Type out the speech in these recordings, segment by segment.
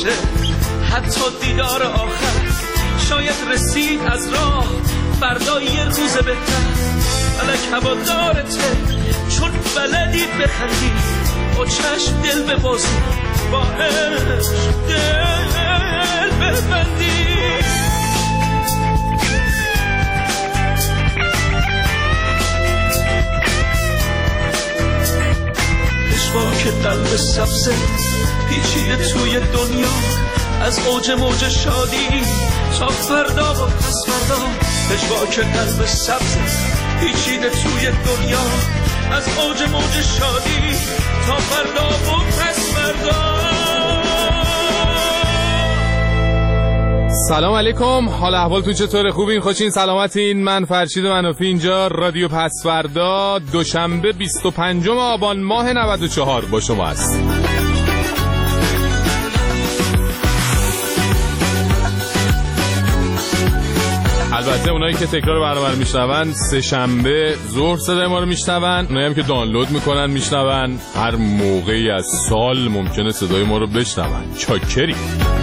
باشه، حتی دیدار آخر شاید رسید از راه، فردا یه روز بهتر. فلک هوادارته چون بلدی بخندی، با چشم دل ببازی، با عشق دل ببندی. پشواک قلب سبزه پیچیده توی دنیا، از اوج موج شادی تا فردا و پس فردا. پشواک قلب سبزه پیچیده توی دنیا، از اوج موج شادی تا فردا و پس فردا. سلام علیکم، حال احوالتون چطوره؟ خوبین؟ خوشین؟ سلامتین؟ من فرشید منافی، اینجا رادیو پسوردا، دوشنبه 25 آبان ماه 94 با شما است. البته اونایی که تکرار برنامه رو میشنون، سه شنبه ظهر صدای ما رو میشنون. اونایی هم که دانلود میکنن میشنون، هر موقعی از سال ممکنه صدای ما رو بشنون. چاکری.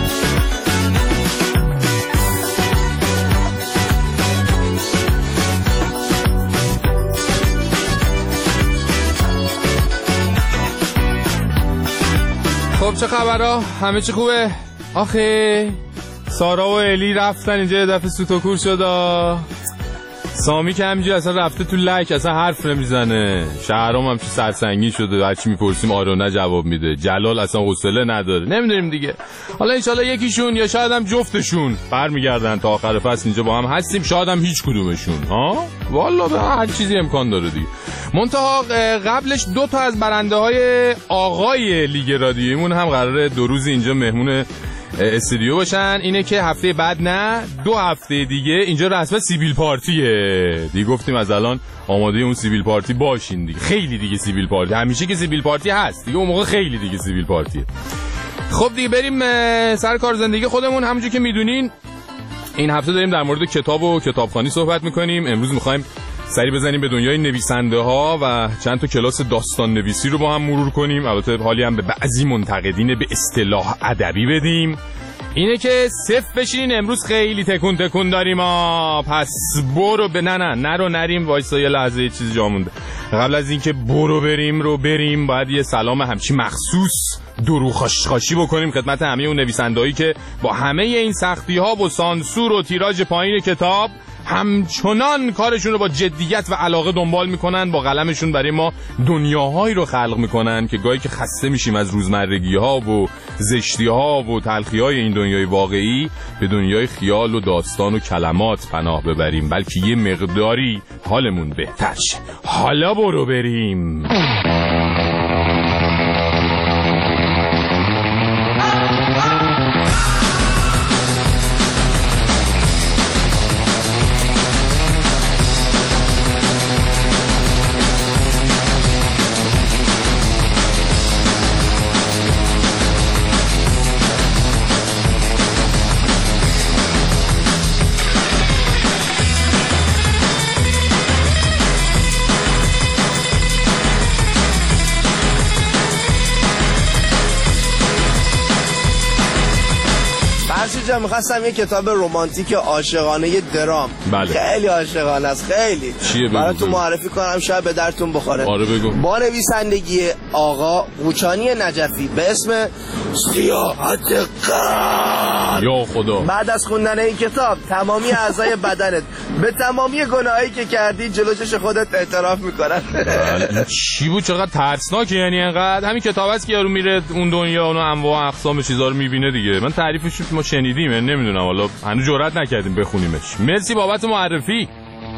خب چه خبرها؟ همه چی خوبه؟ آخه سارا و الی رفتن اینجا، یه دفعه سوتوکور شد. سامی که همینجور اصلا رفته تو لک، اصلا حرف نمیزنه. شهرام هم چی سرسنگی شده، هرچی میپرسیم آره نه جواب میده. جلال اصلا حوصله نداره. نمیدونیم دیگه. حالا انشالله یکیشون یا شاید هم جفتشون برمیگردن تا آخر فصل اینجا با هم هستیم، شاید هم هیچ کدومشون. ها والله به هر چیزی امکان داره دیگه. منتها قبلش دو تا از برنده های آقای لیگ رادیویمون هم قراره 2 روز اینجا مهمون استودیو باشن. اینه که هفته بعد نه، 2 هفته دیگه اینجا رسما سیبیل پارتیه دیگه. گفتیم از الان آماده اون سیبیل پارتی باشین دیگه. خیلی دیگه سیبیل پارتی، همیشه که سیبیل پارتی هست دیگه، اون موقع خیلی دیگه سیبیل پارتیه. خب دیگه بریم سر کار زندگی خودمون. همونجوری که میدونین این هفته داریم در مورد کتاب و کتابخوانی صحبت میکنیم. امروز میخوایم سری بزنیم به دنیای نویسنده ها و چند تا کلاس داستان نویسی رو با هم مرور کنیم. البته حالی هم به بعضی منتقدین به اصطلاح ادبی بدیم. اینه که صفر بشین، امروز خیلی تکون داریم پس برو به نرو نریم. وایسا یه لحظه یه چیزی جا مونده. قبل از اینکه بریم باید یه سلام همچی مخصوص درو خاشخاشی بکنیم خدمت همه اون نویسندهایی که با همه این سختی ها و سانسور و تیراژ پایین کتاب همچنان کارشون رو با جدیت و علاقه دنبال میکنن. با قلمشون برای ما دنیاهایی رو خلق میکنن که گاهی که خسته میشیم از روزمرگی ها و زشتی ها و تلخی های این دنیای واقعی، به دنیای خیال و داستان و کلمات پناه ببریم، بلکه یه مقداری حالمون بهتر شه. حالا برو بریم. میخواستم یه کتاب رمانتیک عاشقانه درام. بله. خیلی عاشقانه است، خیلی. چیه براتون معرفی کنم شاید به درتون بخوره. آره بگو. با نویسندگی آقا قوچانی نجفی به اسم سیاحت قلب. یا خدا. بعد از خوندن این کتاب تمامی اعضای بدنت به تمامی گناهایی که کردی جلو چش خودت اعتراف میکنن. چی بود؟ چقدر ترسناکه. یعنی انقدر همین کتاب است که یارو میره اون دنیا اون انواع و اقسام چیزا رو میبینه دیگه. من تعریفش ما شنیدیم، نمیدونم حالا هنوز جرئت نکردیم بخونیمش. مرسی بابت معرفی.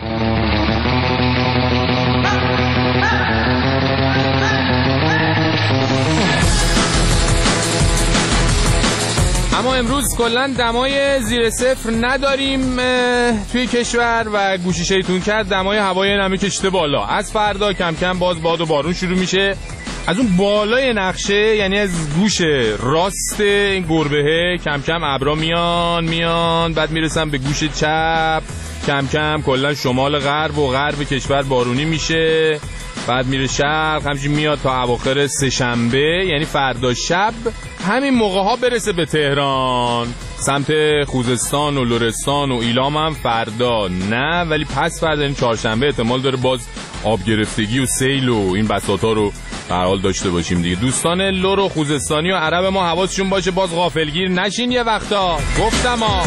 اما امروز کلا دمای زیر صفر نداریم توی کشور و گوشی شیطون کرد دمای هوای نمی کشیده بالا. از فردا کم کم باز باد و بارون شروع میشه. از اون بالای نقشه، یعنی از گوش راست این گربهه، کم کم ابرا میان بعد میرسن به گوش چپ، کم کم کلا شمال غرب و غرب کشور بارونی میشه. بعد میره شرق، همچنین میاد تا اواخر سه‌شنبه، یعنی فردا شب همین موقع ها برسه به تهران. سمت خوزستان و لرستان و ایلام هم فردا نه، ولی پس فردا این چهارشنبه احتمال داره باز آب گرفتگی و سیل و این بساطا رو به هر حال داشته باشیم دیگه. دوستان لر و خوزستانی و عرب ما حواسشون باشه باز غافلگیر نشین یه وقتا، گفتم ها.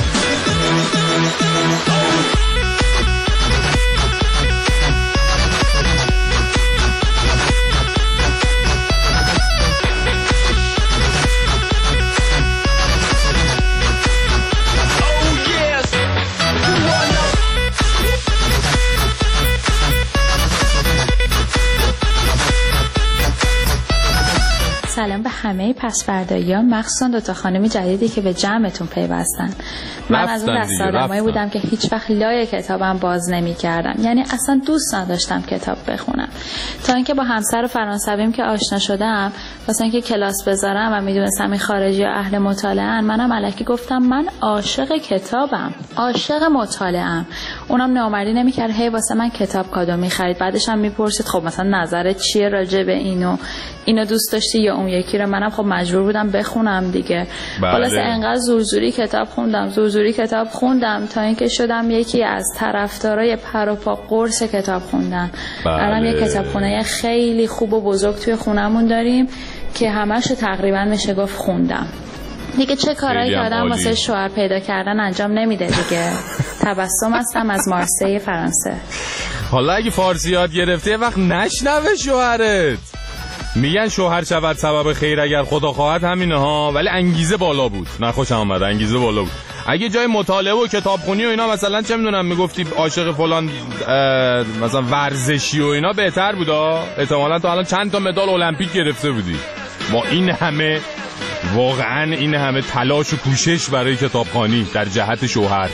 سلام به همه پس‌فردایی‌ها، مخصوصا دوتا خانمی جدیدی که به جمعتون پیوستن. من از اون دست آدمایی بودم که هیچ وقت لای کتابم باز نمی‌کردم، یعنی اصلا دوست نداشتم کتاب بخونم، تا اینکه با همسر فرانسویم که آشنا شدم واسه اینکه کلاس بذارم و میدونستم این خارجی اهل مطالعه‌ان، منم الکی گفتم من عاشق کتابم، عاشق مطالعه‌ام. اونم نامردی نمی‌کرد، هی واسه من کتاب کادو می‌خرید. بعدش هم میپرسید خب مثلا نظرت چیه راجع به اینو دوست داشتی یا اون یکی رو؟ منم خب مجبور بودم بخونم دیگه. خلاص انقدر زورزوری کتاب خوندم تا اینکه شدم یکی از طرفدارای پر و پا قرص کتاب خوندن. الان یه کتابخونه خیلی خوب و بزرگ توی خونمون داریم که همه‌شو تقریبا میشه گفت خوندم. دیگه چه کارایی که آدم واسه شوهر پیدا کردن انجام نمیده دیگه. تبسم هستم از مارسی فرانسه. حالا اگه فارسی یاد گرفته یه وقت نشنوه شوهرت. میگن شوهر شود سبب خیر اگر خدا خواهد، همینه ها، ولی انگیزه بالا بود. نخوشم اومد، انگیزه بالا بود. اگه جای مطالعه و کتابخونی و اینا مثلا چه میدونم میگفتی عاشق فلان مثلا ورزشی و اینا بهتر بود، احتمالاً تو الان چند تا مدال المپیک گرفته بودی. ما این همه واقعا این همه تلاش و کوشش برای کتابخوانی در جهت شوهر.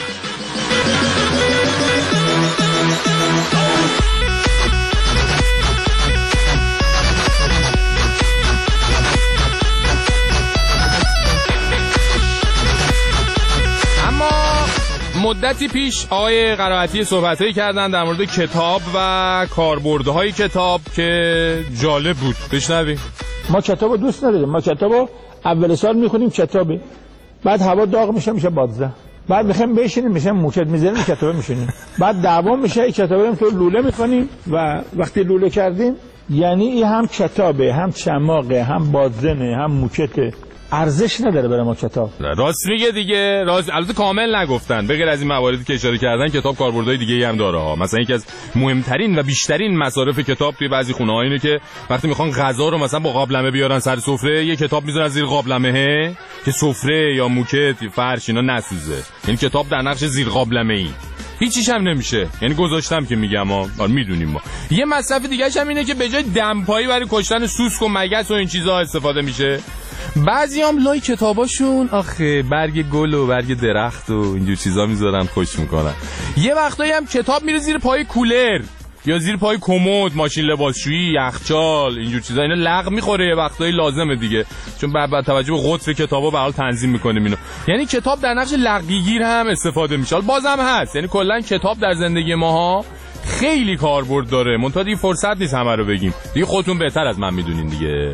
مدتی پیش آقای قرائتی صحبتایی کردن در مورد کتاب و کاربردهای کتاب که جالب بود. بشنویم. ما کتابو دوست نداریم. ما کتابو اول سال میخونیم کتابی، بعد هوا داغ میشه بادزه، بعد میخوایم بشینیم میشه موکت میذاریم کتابو میشینیم، بعد دعوا میشه کتابو رو تو لوله میکنیم و وقتی لوله کردیم یعنی این هم کتابه، هم چماقه، هم بادزنه، هم موکته. ارزش نداره برای ما کتاب. راست میگه دیگه. البته کامل نگفتن، بغیر از این مواردی که اشاره کردن کتاب کاربردهای دیگه‌ای هم داره ها. مثلا یکی از مهمترین و بیشترین مصارف کتاب توی بعضی خونه‌ها اینه که وقتی میخوان غذا رو مثلا با قابلمه بیارن سر سفره، یه کتاب میذارن زیر قابلمه که سفره یا موکت فرش اینا نسوزه. یعنی کتاب در نقش زیر قابلمه‌ای هیچیش هم نمیشه، یعنی گذاشتم که میگم ما میدونیم. ما یه مصرف دیگه هم اینه که به جای دمپایی برای کشتن سوسک و مگس و این چیزا استفاده میشه. بعضی هم لای کتاباشون آخه برگ گل و برگ درخت و اینجور چیزا میذارن، خوش میکنن. یه وقتایی هم کتاب میره زیر پای کولر یا زیر پای کمد، ماشین لباسشویی، یخچال، اینجور چیزا. اینا لغو میخوره یه وقتایی، لازمه دیگه، چون با توجه به قطر کتابا به حال تنظیم میکنیم اینو. یعنی کتاب در نقش لغویگیر هم استفاده میشه. بازم هست، یعنی کلا کتاب در زندگی ماها خیلی کاربرد داره. منتها دیگه فرصت نیست همه رو بگیم. دیگه خودتون بهتر از من میدونین دیگه.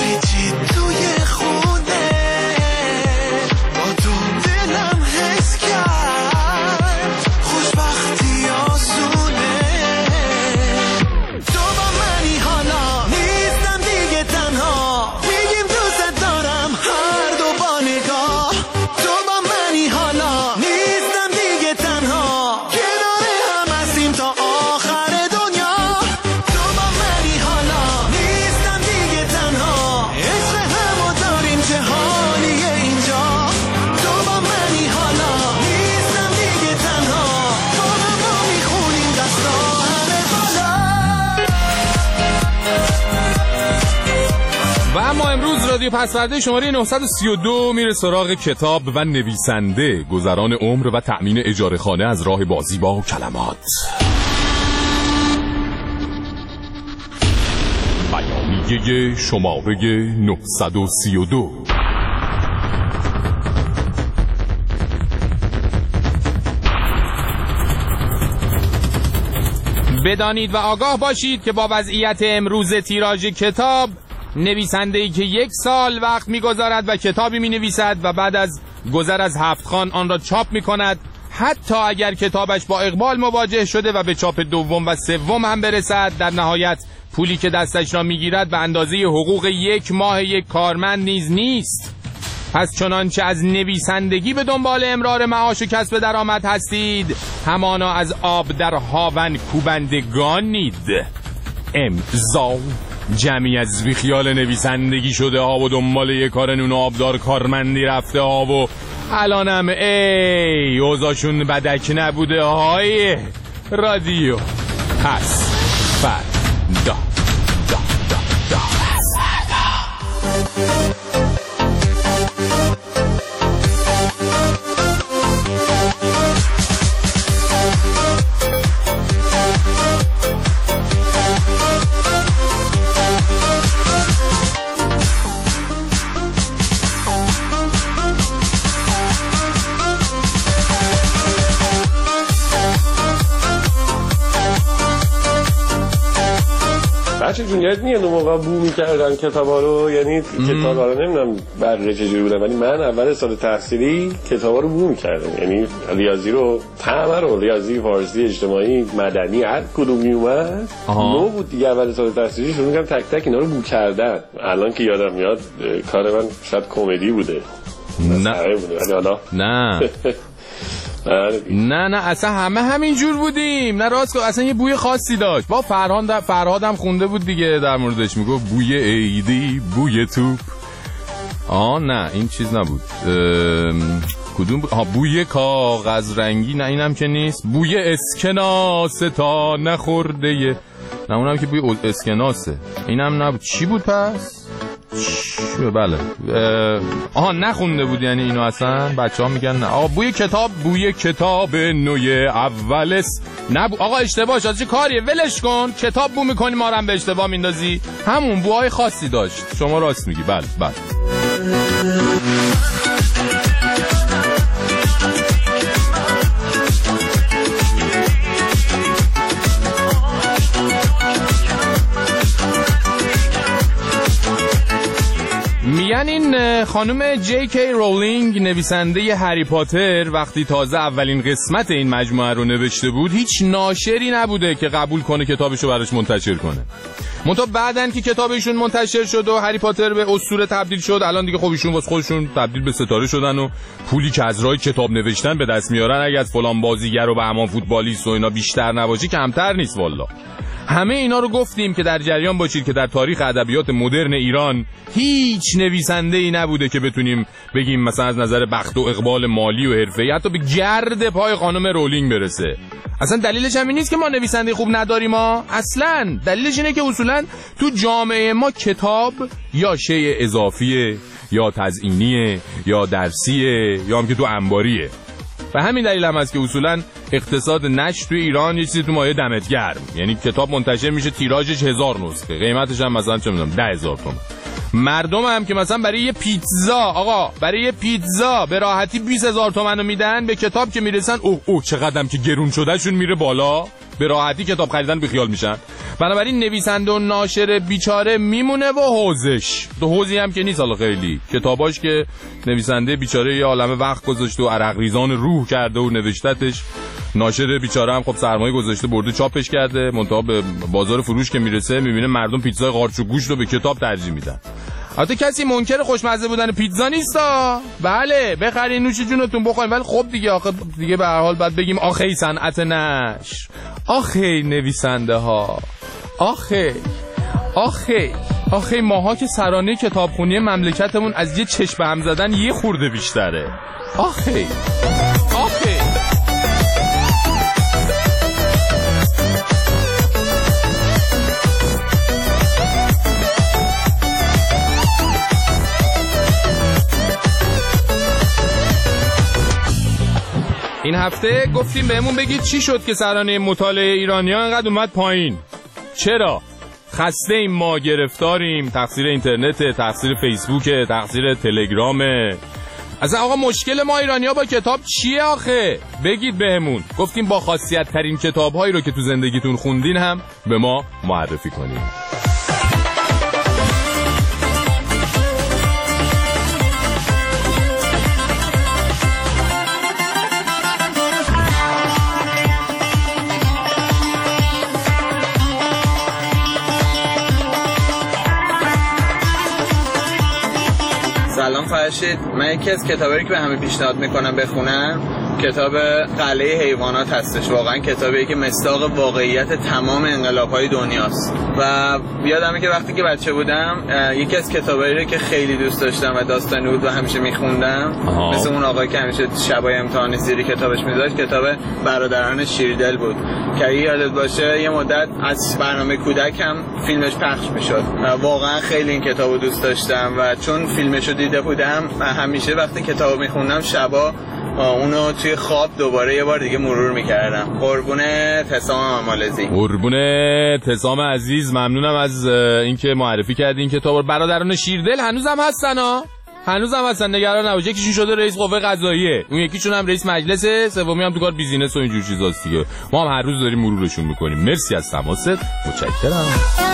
Let's رادیو پسورده شماره 932 میره سراغ کتاب و نویسنده، گذران عمر و تأمین اجاره خانه از راه بازی با کلمات. بیانیه شماره 932. بدانید و آگاه باشید که با وضعیت امروز تیراژ کتاب، نویسنده‌ای که 1 سال وقت می‌گذارد و کتابی می‌نویسد و بعد از گذر از 7 خوان آن را چاپ می‌کند، حتی اگر کتابش با اقبال مواجه شده و به چاپ دوم و سوم هم برسد، در نهایت پولی که دستش را می‌گیرد به اندازه حقوق 1 ماه یک کارمند نیز نیست. پس چنانچه از نویسندگی به دنبال امرار معاش و کسب درآمد هستید، همانا از آب در هاون کوبندگانید. امضا جمعی از بیخیال نویسندگی شده ها و دنبال یک کار نون آبدار کارمندی رفته ها و الانم ای اوضاعشون بدک نبوده های رادیو پس فردا. بچه جون یاد میاد اون موقع بو میکردن کتابا رو، یعنی کتابا رو نمیدونم بقیه چجوری بودن، ولی من اول سال تحصیلی کتابا رو بو میکردم، یعنی ریاضی رو همه رو، ریاضی، فارسی، اجتماعی، مدنی، هر کدوم میومد نو بود دیگه. اول سال تحصیلی شروع کردم تک تک اینا رو بو کردن. الان که یادم میاد کار من شاید کمدی بوده. نه بوده ولی حالا نه نه اصلا همه همین جور بودیم. نه راست اصلا یه بوی خاصی داشت. با فرهادم خونده بود دیگه در موردش، میگفت بوی ایدی، بوی توپ. نه این چیز نبود. کدوم بود؟ بوی کاغذ رنگی. نه اینم که نیست. بوی اسکناس تا نخورده. نه اونم که بوی اسکناسه. اینم نبود. چی بود پس؟ بله نخونده بود یعنی اینو اصلا. بچه ها میگن نه بوی کتاب نوی اول است. نه آقا اشتباه شد. چه کاریه؟ ولش کن. کتاب بو میکنی ما رو هم به اشتباه میندازی. همون بوهای خاصی داشت. شما راست میگی. بله میگن این خانم جی کی رولینگ، نویسنده هری پاتر، وقتی تازه اولین قسمت این مجموعه رو نوشته بود، هیچ ناشری نبوده که قبول کنه کتابشو براش منتشر کنه. منتها بعدن که کتابشون منتشر شد و هری پاتر به اسطوره تبدیل شد، الان دیگه خب ایشون واسه خودشون تبدیل به ستاره شدن و پولی که از راه کتاب نوشتن به دست میارن اگه از فلان بازیگر و بهمان فوتبالیست و اینا بیشتر نباشه کمتر نیست والله. همه اینا رو گفتیم که در جریان باشید که در تاریخ ادبیات مدرن ایران هیچ نویسنده‌ای نبوده که بتونیم بگیم مثلا از نظر بخت و اقبال مالی و حرفه‌ای حتی به گرد پای خانم رولینگ برسه. اصلا دلیلش همین نیست که ما نویسنده خوب نداریم اصلا دلیلش اینه که اصولا تو جامعه ما کتاب یا شیء اضافیه یا تزیینیه یا درسیه یا هم که تو انباریه. و همین دلیل هم هست که اصولا اقتصاد نشر تو ایران یه چیزی تو مایه دمت گرم، یعنی کتاب منتشر میشه تیراژش 1000 نسخه، قیمتش هم مثلا چه میدونم 10,000 تومان. مردم هم که مثلا برای یه پیتزا به راحتی 20,000 تومان رو میدن، به کتاب که میرسن اوه چقدرم که گرون شده شون میره بالا، به راحتی کتاب خریدن بیخیال میشن. بنابراین نویسنده و ناشر بیچاره میمونه و حوزش تو حوزی هم که نیست. حالا خیلی کتاباش که نویسنده بیچاره یه عالمه وقت گذاشته و عرق ریزان روح کرده و نوشتتش، ناشر بیچاره هم خب سرمایه گذاشته برده چاپش کرده، منتها به بازار فروش که میرسه میبینه مردم پیتزای قارچ و گوشت رو به کتاب ترجیح میدن. البته کسی منکر خوشمزه بودن پیتزا نیستا، بله بخرین نوش جونتون بخورین، ولی خب دیگه آخه دیگه به هر حال باید بگیم آخه صنعت نشر، آخه نویسنده ها، آخه ماها که سرانه کتابخونی مملکتمون از یه چشم هم زدن یه خورده بیشتره. آخه این هفته گفتیم بهمون بگید چی شد که سرانه مطالعه ایرانی‌ها انقدر اومد پایین. چرا؟ خسته ایم ما، گرفتاریم، تقصیر اینترنته، تقصیر فیسبوکه، تقصیر تلگرامه. اصلا آقا مشکل ما ایرانی‌ها با کتاب چیه آخه؟ بگید بهمون. گفتیم با خاصیت ترین کتاب‌هایی رو که تو زندگیتون خوندین هم به ما معرفی کنیم. سلام فرشید، من یکی از کتابایی که به همه پیشنهاد میکنم بخونن کتاب قلعه حیوانات هستش. واقعا کتابی که مصداق واقعیت تمام انقلاب‌های دنیاست و یادمه که وقتی که بچه بودم یکی از کتابایی رو که خیلی دوست داشتم و داستانی بود و همیشه میخوندم مثل اون آقایی که همیشه شبای امتحان زیری کتابش میذاشت، کتاب برادران شیردل بود که یادت باشه یه مدت از برنامه کودک هم فیلمش پخش میشد. واقعا خیلی این کتابو دوست داشتم و چون فیلمشو دیده بودم همیشه وقتی کتابو میخوندم شبا اونو توی خواب دوباره یه بار دیگه مرور میکردم. قربونت حسام مالزی. قربونت حسام عزیز، ممنونم از اینکه معرفی کردین کتاب. برادران شیردل هنوزم هستن ها، هنوزم هستن، نگران نباش. یکیشون شده رئیس قوه قضاییه، اون یکیشون هم رئیس مجلسه، سومی هم تو کار بیزینس و اینجور چیزاست دیگه. ما هم هر روز داریم مرورشون میکنیم. مرسی از تماست، متشکرم.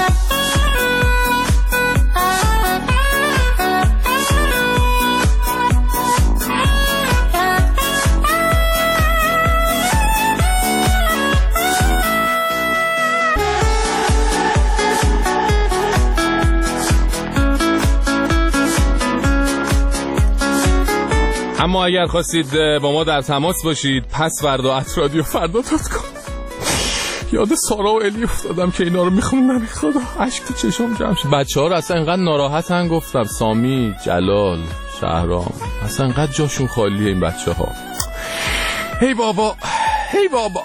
اما اگر خواستید با ما در تماس باشید pasvarda@radiofarda.com. یاد سارا و الی افتادم که اینا رو میخوندم. خدا اشک تو چشم جمع شد. بچه‌ها رو اصلا اینقدر ناراحتن، گفتم سامی، جلال، شهرام، اصلا اینقدر جاشون خالیه این بچه‌ها. هی بابا هی بابا.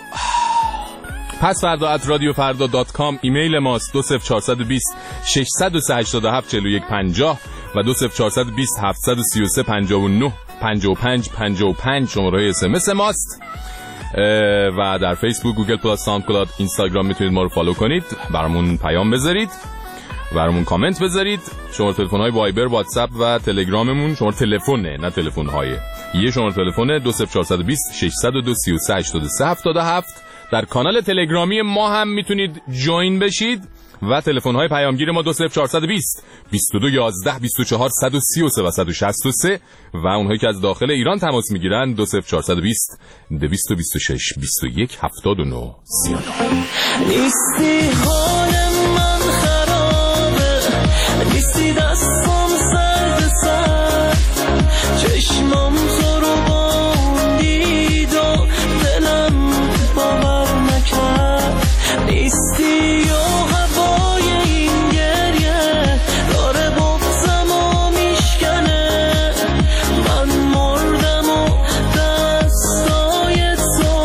pasvarda@radiofarda.com ایمیل ماست. 20420 687 4150 و 20420 733 59 55 55 شماره اس ام اس ماست. و در فیسبوک، گوگل پلاس، ساوندکلاود، اینستاگرام میتونید ما رو فالو کنید، برامون پیام بذارید، برامون کامنت بذارید. شماره تلفن‌های وایبر، واتساپ و تلگراممون، شماره تلفنه نه تلفن‌های، یه شماره تلفن 20420 602 33 83 77. در کانال تلگرامی ما هم میتونید جوین بشید و تلفن‌های پیامگیر ما 20420 22 11 24 133 و 163 و اونهایی که از داخل ایران تماس میگیرن 20420 226 21 79 39. نیستی حال من خرابه، نیستی دستم سرد سرد، چشمم تو رو باندید و دلم باور نکرد. نیستی و هوای این گریه داره بغزم و میشکنه، من مردم و دستای تو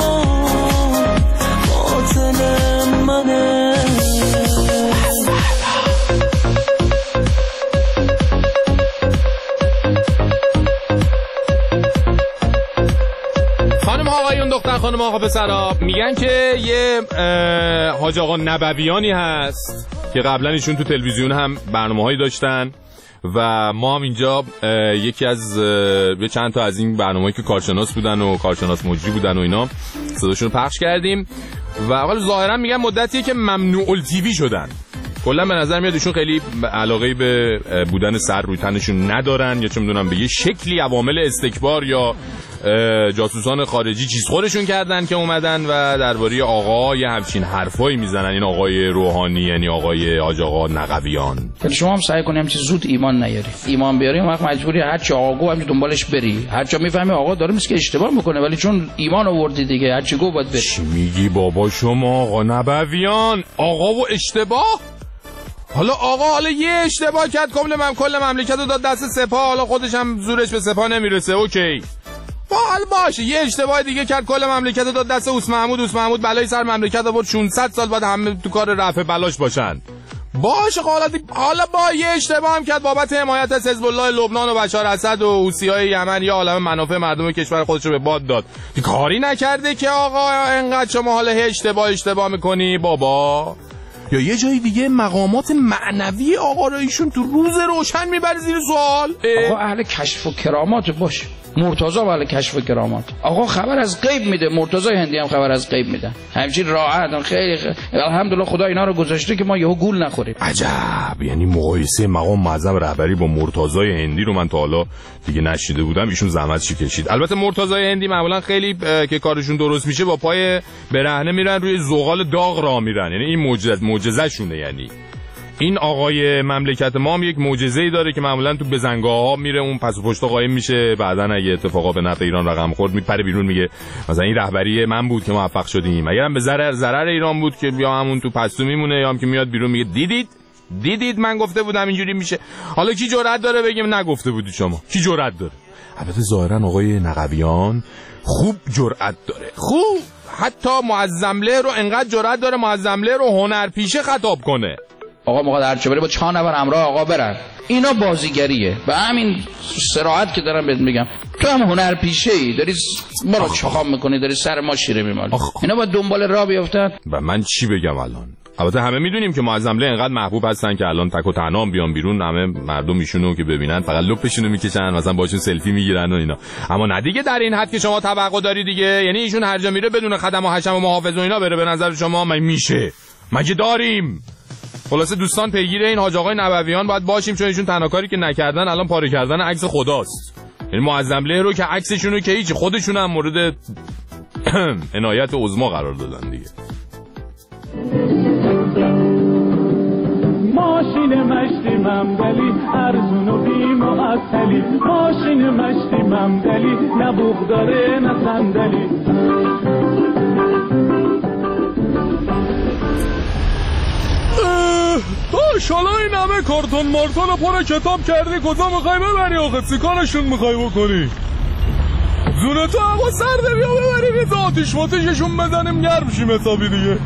قاتل منه. خانم آقایون، دختر خانم آقا پسرا، میگن که یه حاج آقا نبویانی هست که قبلا ایشون تو تلویزیون هم برنامه‌هایی داشتن و ما هم اینجا یکی از چند تا از این برنامه‌هایی که کارشناس بودن و کارشناس مجری بودن و اینا صداشون پخش کردیم و حالا ظاهرا میگن مدتیه که ممنوع التیوی شدن. کلا به نظر میاد ایشون خیلی علاقه به بودن سر روی تنشون ندارن، یا چه میدونم به یه شکلی عوامل استکبار یا جاسوسان خارجی چیز خودشون کردن که اومدن و درباره آقا یه همچین حرفایی میزنن. این آقای روحانی، یعنی آقای حاج آقا نقویان. شما هم سعی کنیم چه زود ایمان نیاری. ایمان بیاری وقت مجبوری هر چی آقا گفت دنبالش بری. هر جا میفهمی آقا داره میگه اشتباه میکنه، ولی چون ایمان آوردی دیگه هر چی گفت باید بری. چی میگی بابا شما آقا نقویان؟ آقا و اشتباه؟ حالا یه اشتباه کرد کل مملکت رو داد دست سپاه، حالا خودش هم زورش به سپاه نمیرسه، اوکی باشه. یه اشتباه دیگه کرد کل مملکت رو داد دست اوس محمود بلای سر مملکت آورد، 600 سال بعد همه تو کار رفع بلاش باشن. باشه حالا با یه اشتباه هم کرد بابت حمایت از حزب الله لبنان و بشار اسد و حوثی‌های یمن یا عالم منافع مردم کشور خودش رو به باد داد. کاری نکرده که آقا انقدر شما حالا اشتباه میکنی بابا. یا یه جای دیگه مقامات معنوی آقا رو ایشون تو روز روشن میبره زیر سوال. آقا اهل کشف و کرامات باشه. مرتضی اهل کشف و کرامات. آقا خبر از غیب میده. مرتضی هندی هم خبر از غیب میده. همچین راحت خیلی الحمدلله خدا اینا رو گذاشته که ما یهو گول نخوریم. عجب. یعنی مقایسه مقام معظم رهبری با مرتضی هندی رو من تا حالا دیگه نشیده بودم. ایشون زحمتش کشید. البته مرتضی هندی معمولا خیلی که کارشون درست میشه با پای برهنه میرن روی زغال داغ راه میرن. یعنی این معجزه شونه. یعنی این آقای مملکت ما هم یک معجزه‌ای داره که معمولا تو بزنگاه‌ها میره اون پس و پشت قایم میشه، بعدن اگه اتفاقا به نفع ایران رقم خورد میپره بیرون میگه مثلا این رهبری من بود که موفق شدیم، اگرم به ضرر ایران بود که یا همون تو پستو میمونه یا هم که میاد بیرون میگه دیدید من گفته بودم اینجوری میشه. حالا کی جرأت داره بگیم نگفته بودی شما؟ کی جرأت داره؟ البته ظاهرا آقای نقبیان خوب جرأت داره. خوب حتی معظمله رو انقدر جرأت داره معظمله رو هنرپیشه خطاب کنه. آقا موقع در چه بره با 4 نفر همراه آقا برن. اینا بازیگریه. به همین صراحت که دارم بهت میگم تو هم هنرپیشه‌ای داری ما رو چخام میکنی، داری سر ما شیره میمالی. اینا باید دنبال راه بیافتن. و من چی بگم الان؟ البته همه میدونیم که معظمله انقدر محبوب هستن که الان تک و تنها بیان بیرون همه مردم ایشونو که ببینن فقط لپشونو میکشن، مثلا باشون سلفی میگیرن و اینا. اما نه دیگه در این حد که شما توقع داری دیگه. یعنی ایشون هر جا میره بدون خدم و حشم و محافظ و اینا بره به نظر شما میشه؟ مگه داریم؟ خلاصه دوستان پیگیر این حاج آقای نبویان باید باشیم چون ایشون تنها کاری که نکردن الان پاره کردن عکس خداست. یعنی معظمله رو که عکسشون رو که هیچ خودشون هم مورد عنایت عظما قرار دادن دیگه. ماشین مشتی ممدلی ارزون و بی معطلی، ماشین مشتی ممدلی نه بوق داره نه صندلی. داش حالا این همه کارتون مارتون رو پر کتاب کردی کجا میخوای ببری آخه؟ سیکارشون میخوای بکنی؟ زونتو هوا سرده بیا ببریم یه آتیش ماتیششون بزنیم گرم شیم حسابی دیگه.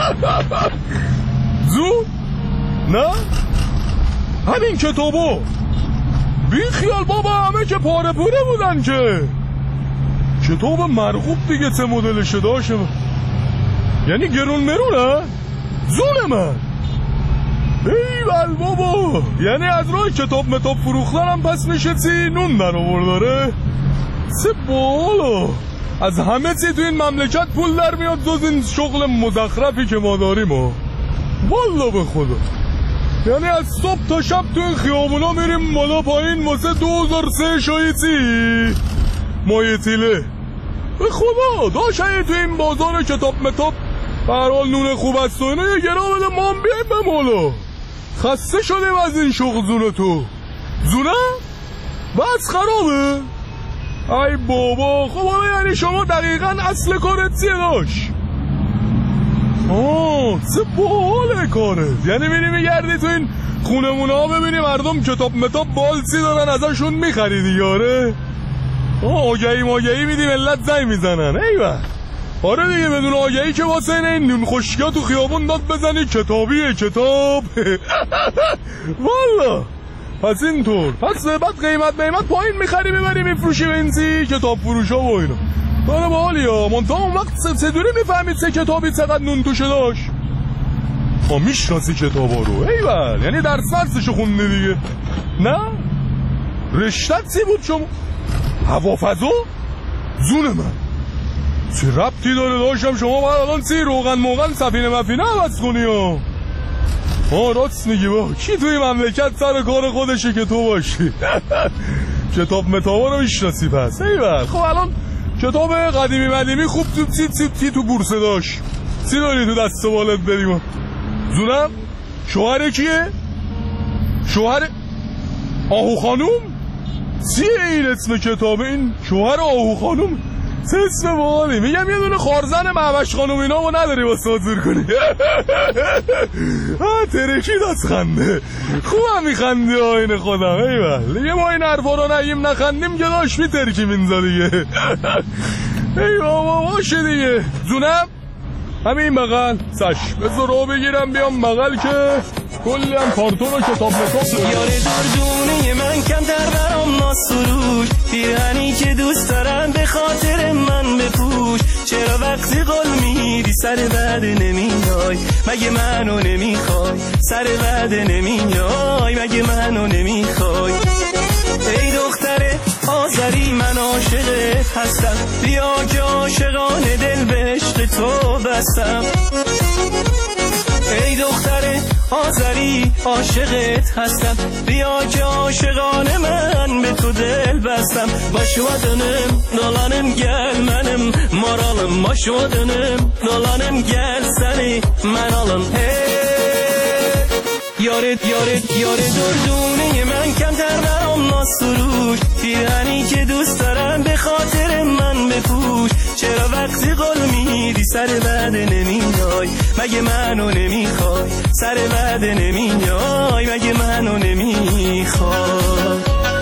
زون؟ نه؟ همین کتابو بی خیال بابا همه که پاره پوره بودن که کتاب مرغوب دیگه چه مدلشه داشه یعنی گرون مرونه؟ زون من ای بل بابا یعنی از راه کتاب متاب فروختن هم پس میشه چی نون در آورداره؟ سه بالا از همه چی تو این مملکت پول در میاد جز این شغل مزخرفی که ما داریم والا به خدا. یعنی از صبح تا شب تو این خیابونا میریم بالا پایین واسه 2003 شایعی مایتیله به خدا. داشت تو این بازار کتاب متاب به هر حال نون خوب است و اینه یه گرا بده ما هم بیاییم به مولا. خسته شدیم از این شغل زونه تو زونه؟ بس خرابه؟ ای بابا خب حالا یعنی شما دقیقا اصل کارت چیه داشت؟ چه باحاله کارت. یعنی میری میگردی تو این خونمونه ها ببینی مردم کتاب متاب بالسی دارن ازشون میخریدی یاره؟ آگهی میدی ملت زنگ میزنن ایوه. آره دیگه بدون آگهی که واسه این نون خشکا تو خیابون داد بزنی کتابیه کتاب. والا پس اینطور پس بعد قیمت پایین میخری میبری میفروشی بنزی کتاب فروشا و اینا. داره با حالی ها منطقه اون وقت چطوری میفهمید چه کتابی چقدر نون توشه داشت؟ میشناسی کتابا رو ایول یعنی درس خونده دیگه. نه رشتت چی بود شما؟ هوافضا؟ زون من چه ربطی داره داشتم شما باید الان چی روغن موغن سفینه مفینه عوض کنی ها؟ راست میگی با کی توی مملکت سر کار خودشه که تو باشی؟ کتاب متابا رو میشناسی پس ایول. خب الان کتاب قدیمی مدیمی خوب تو تو بورسه داشت چی داری تو دست بالت بریم؟ زونم شوهر کیه؟ شوهر آهو خانوم؟ چیه این اسم کتابه؟ این شوهر آهو خانوم چه اسم باحالی. میگم یه دونه خارزن معوش خانوم اینا ما نداری با سازور کنی. ترکید از خنده خوبم میخندی آینه خودم ایول دیگه. ما این حرفا رو نگیم نخندیم که داشت میترکیم اینجا دیگه. ای بابا باشه دیگه. زونم همین بغل سش بذار رو بگیرم بیام بغل که کلی هم کارتون و کتاب مکاب. یار دردونه من کمتر برام ناسروش، پیرهنی که دوست دارم به خاطر من بپوش. چرا وقتی قول میدی سر بعد نمیای، مگه منو نمیخوای؟ سر بعد نمیای، مگه منو نمیخوای؟ ای دختر آذری من عاشقت هستم، بیا که عاشقانه دل به عشق تو بستم. ای دختر آذری عاشقت هستم، بیا که عاشقانه من به تو دل بستم. Başvadınım dolanım gel benim moralım, başvadınım dolanım gel seni ben alım. یاره دردونه من کمتر برام ناسروش، پیرهنی که دوست دارم به خاطر من بپوش. چرا وقتی قول میدی سر بعد نمیای، مگه منو نمیخوای؟ سر بعد نمیای، مگه منو نمیخوای؟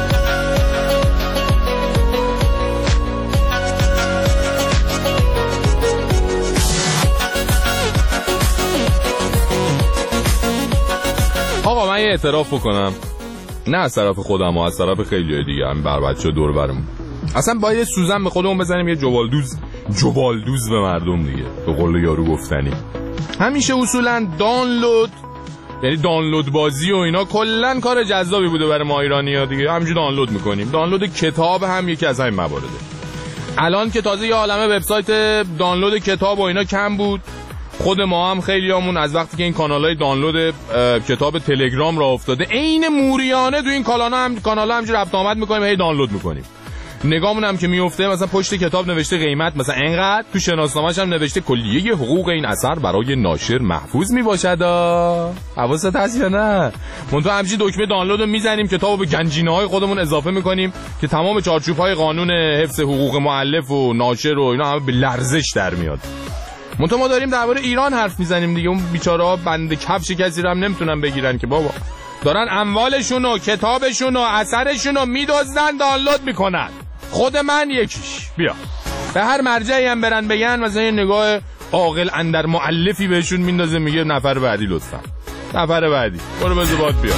آقا من یه اعتراف بکنم، نه از طرف خودم و از طرف خیلی دیگه هم بر بچه دور برمون. اصلا باید یه سوزن به خودمون بزنیم، یه جوالدوز به مردم دیگه، به قول یارو گفتنی. همیشه اصولا دانلود، یعنی دانلود بازی و اینا کلن کار جذابی بوده برای ما ایرانی‌ها دیگه. همینجوری دانلود میکنیم. دانلود کتاب هم یکی از همین موارده. الان که تازه یه عالمه وبسایت دانلود کتاب و اینا کم بود، خود ما هم خیلیامون از وقتی که این کانالای دانلود کتاب تلگرام را افتاده، عین موریانه تو این کانالا همینجوری رفت آمد میکنیم، هی دانلود میکنیم. نگامون هم که میفته مثلا پشت کتاب نوشته قیمت مثلا اینقدر، تو شناسنامه‌اش هم نوشته کلیه حقوق این اثر برای ناشر محفوظ میباشد. حواست هست یا نه؟ منتها همچین دکمه دانلود رو میزنیم، کتابو به گنجینه‌های خودمون اضافه میکنیم که تمام چارچوب‌های قانون حفظ حقوق مؤلف و ناشر و اینا همه به لرزش در میاد. منتها ما داریم درباره ایران حرف میزنیم دیگه. اون بیچاره‌ها بند کفش کسی رو هم نمیتونن بگیرن که بابا دارن اموالشون و کتابشون و اثرشون رو میدزدن، دانلود میکنن. خود من یکیش. بیا به هر مرجعی هم برن بگن مثلا یه نگاه عاقل اندر مؤلفی بهشون میندازه، میگه نفر بعدی لطفا، نفر بعدی برو بذار باد بیا.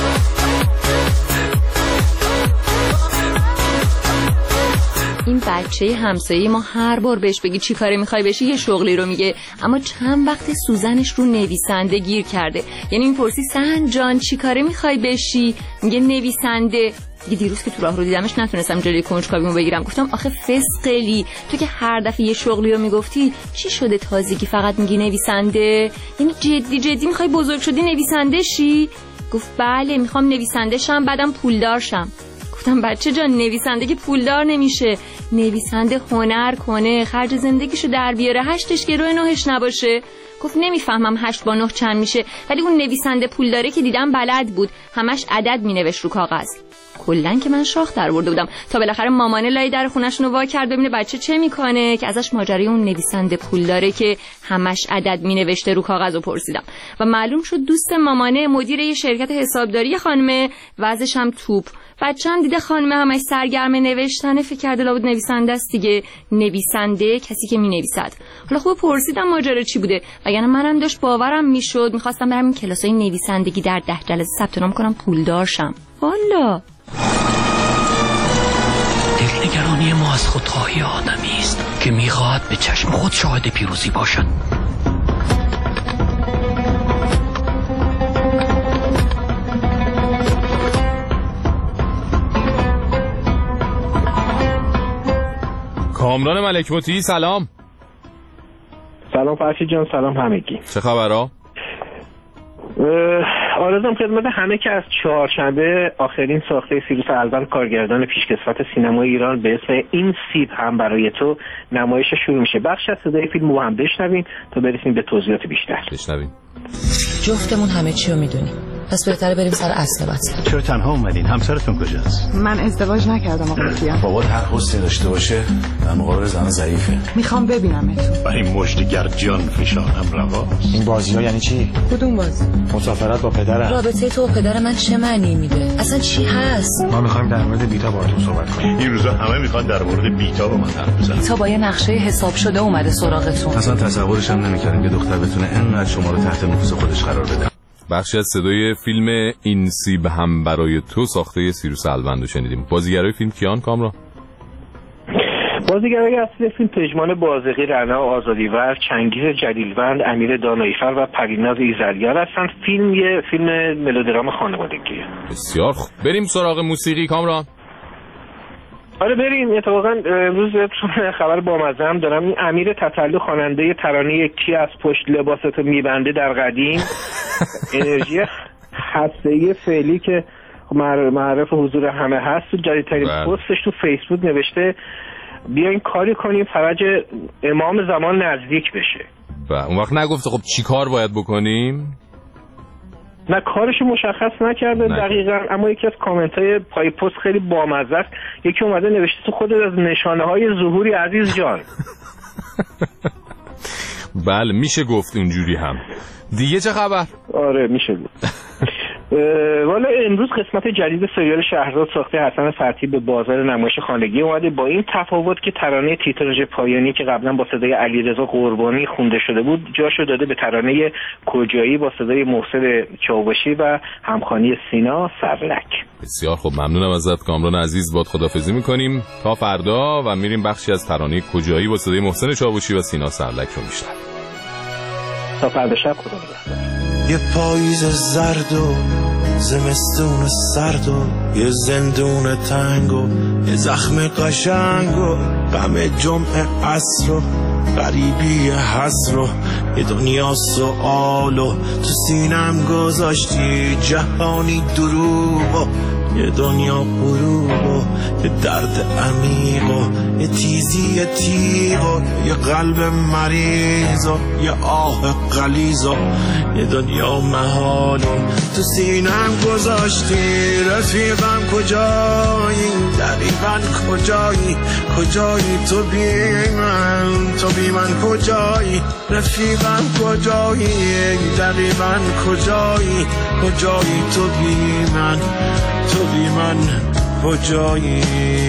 این بچه همسایه ما هر بار بهش بگی چی کاره میخوای بشی یه شغلی رو میگه، اما چند وقت سوزنش رو نویسنده گیر کرده. یعنی میپرسی سهن جان چی کاره میخوای بشی، میگه نویسنده. دیگه دیروز که تو راه رو دیدمش نتونستم جلوی کنجکاویمو بگیرم، گفتم آخه فسقلی، تو که هر دفعه یه شغلی رو میگفتی چی شده تازگی فقط میگی نویسنده؟ یعنی جدی میخوای بزرگ شدی نویسنده شی؟ گفت بله میخوام نویسنده شم بعدم پولدار شم. گفتم بچه جان نویسنده که پولدار نمیشه، نویسنده هنر کنه، خرج زندگیشو در بیاره، 8 گروه 9 نباشه. گفت نمیفهمم 8 با 9 چند میشه، ولی اون نویسنده پولداره که دیدم بلد بود، همش عدد مینوشت رو کاغذ. کلن که من شاخ در برده بودم تا بالاخره مامانه لای در خونه‌شون رو وا کرد ببینه بچه چه میکنه، که ازش ماجرای اون نویسنده پولداره که همش عدد مینوشته رو کاغذ رو پرسیدم و معلوم شد دوست مامانه مدیر یه شرکت حسابداری خانمه، وضعش هم توپ. بچه‌م دیده خانمه همش سرگرم نوشتن، فکر کرده لابد نویسنده است دیگه. نویسنده کسی که مینویسد. حالا خوب پرسیدم ماجرا چی بوده، وگرنه منم داشت باورم میشد میخواستم برم این کلاسای نویسندگی در 10 جلسه ثبت نام کنم پولدار شم. والا دلنگرانی ما از خودخواهی آدمی است که میخواهد به چشم خود شاهد پیروزی باشد. کامران ملک مطیعی سلام. سلام فرشید جان، سلام همگی. چه خبرها؟ آرزوم خدمت همه که از چهارشنبه آخرین ساخته سیروس البن کارگردان پیشکسوت سینمای ایران به اسم این سیب هم برای تو نمایش شروع میشه. بخش از صدای فیلم رو هم بشنوین تا برسیم به توضیحات بیشتر. بشنوین. جفتمون همه چی رو میدونیم، پس بهتره بریم سر اصل بحث. چرا تنها اومدین؟ همسرتون کجاست؟ من ازدواج نکردم آقا کیان. بابات هر حسی داشته باشه در مقابل زن ضعیفه. میخوام ببینمتون. برای مشتگر جان فشانم رواست. این بازی‌ها یعنی چی؟ کدوم بازی؟ مسافرت با پدرم. رابطه تو و پدر من چه معنی میده؟ اصلا چی هست؟ ما میخوایم در مورد بیتا باهاتون صحبت کنیم. این روزا همه میخوان در مورد بیتا با من حرف بزنن. بیتا با یه نقشه حساب شده اومده سراغتون. اصلا تصورش هم نمی‌کردم که دختر بتونه انقدر شما رو تحت نفوذ خودش قرار بده. بخشی از صدای فیلم این سیب هم برای تو ساخته سیروس الوند شنیدیم. بازیگرای فیلم کیان کامران؟ بازیگرای اصلی فیلم پژمان بازقی، رنا آزادیور، چنگیز جلیلوند، امیر داناییفر و پریناز ایزدیار هستند. فیلم یه فیلم ملودرام خانوادگیه. بسیار خوب. بریم سراغ موسیقی کامران. آره بریم. اتفاقا امروز خبر بامزه هم دارم. این امیر تتلو خواننده ترانه کی از پشت لباستو میبنده در قدیم انرژی هسته‌ای فعلی که معرف حضور همه هست، تو جدیدترین پستش تو فیسبوک نوشته بیاین کاری کنیم فرج امام زمان نزدیک بشه. و اون وقت نگفته خب چی کار باید بکنیم؟ نه کارشو مشخص نکرده دقیقاً، اما یکی از کامنت‌های پای پست خیلی بامزه است. یکی اومده نوشته تو خودت از نشانه‌های ظهوری عزیز جان. بله میشه گفت اونجوری هم. دیگه چه خبر؟ آره میشه گفت. والا امروز قسمت جدید سریال شهرزاد ساخته حسن فتحی به بازار نمایش خانگی اومده، با این تفاوت که ترانه تیتراژ پایانی که قبلا با صدای علیرضا قربانی خونده شده بود جاشو داده به ترانه کجایی با صدای محسن چاوشی و همخوانی سینا سرلک. بسیار خوب، ممنونم ازت کامران عزیز. باد خداحافظی میکنیم تا فردا و میریم بخشی از ترانه کجایی با صدای محسن چاوشی و سینا سرلک رو میشنویم. تا فردا شب خدا نگهدار. یه پاییز زرد و زمستون سرد و یه زندون تنگ و یه زخم قشنگ و غم جمعه عصر و غریبی حسر و یه دنیا سؤال و تو سینم گذاشتی جهانی دروغ و یه دنیا غروب و یه درد عمیق و یه تیزی تیغ و یه قلب مریض و یه آه غلیظ و یه دنیا محال تو سینم گذاشتی. رفیقم کجایی؟ دقیقاً کجایی؟ کجایی تو بی من کجایی؟ رفیقم کجایی؟ دقیقاً کجایی؟ کجایی تو بی من کجایی؟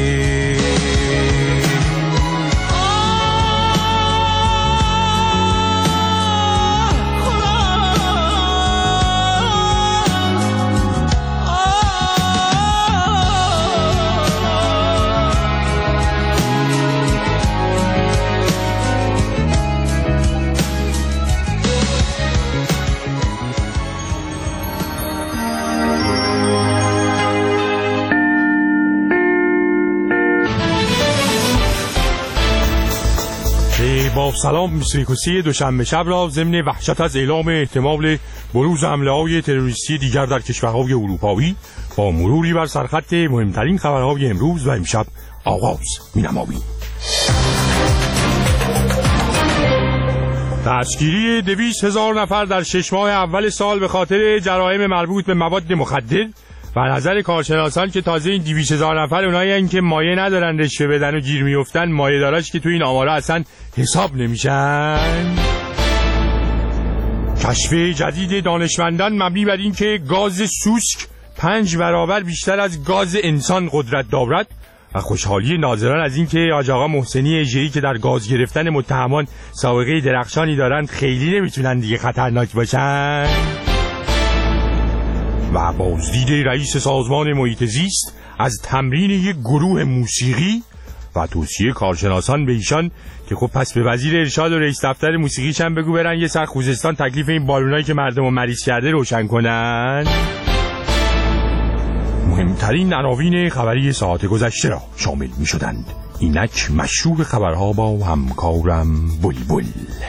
با سلام موسیقی دوشنبه شب را ضمن وحشت از اعلام احتمال بروز حمله‌های تروریستی دیگر در کشورهای اروپایی با مروری بر سرخط مهمترین خبرهای امروز و امشب آغاز می‌نماییم. دستگیری 200,000 نفر در 6 ماه اول سال به خاطر جرایم مربوط به مواد مخدر و نظر کارشناسان که تازه این 200,000 نفر اونایی که مایه ندارن رشوه بدن و گیر میافتن، مایه داراش که تو این آمارا اصلا حساب نمیشن. کشف جدید دانشمندان مبنی بر این که گاز سوسک 5 برابر بیشتر از گاز انسان قدرت دارد و خوشحالی ناظران از این که حاج آقا محسنی اژه‌ای که در گاز گرفتن متهمان سابقه درخشانی دارند خیلی نمیتونن دیگه خطرناک باشن. و بازدید رئیس سازمان محیط زیست از تمرین یک گروه موسیقی و توصیه کارشناسان به ایشان که خب پس به وزیر ارشاد و رئیس دفتر موسیقیش هم بگو برن یه سر خوزستان تکلیف این بالونایی که مردم رو مریض کرده روشن کنن. مهمترین عناوین خبری ساعت گذشته را شامل می شدند. اینک مشروع خبرها با همکارم بلبل.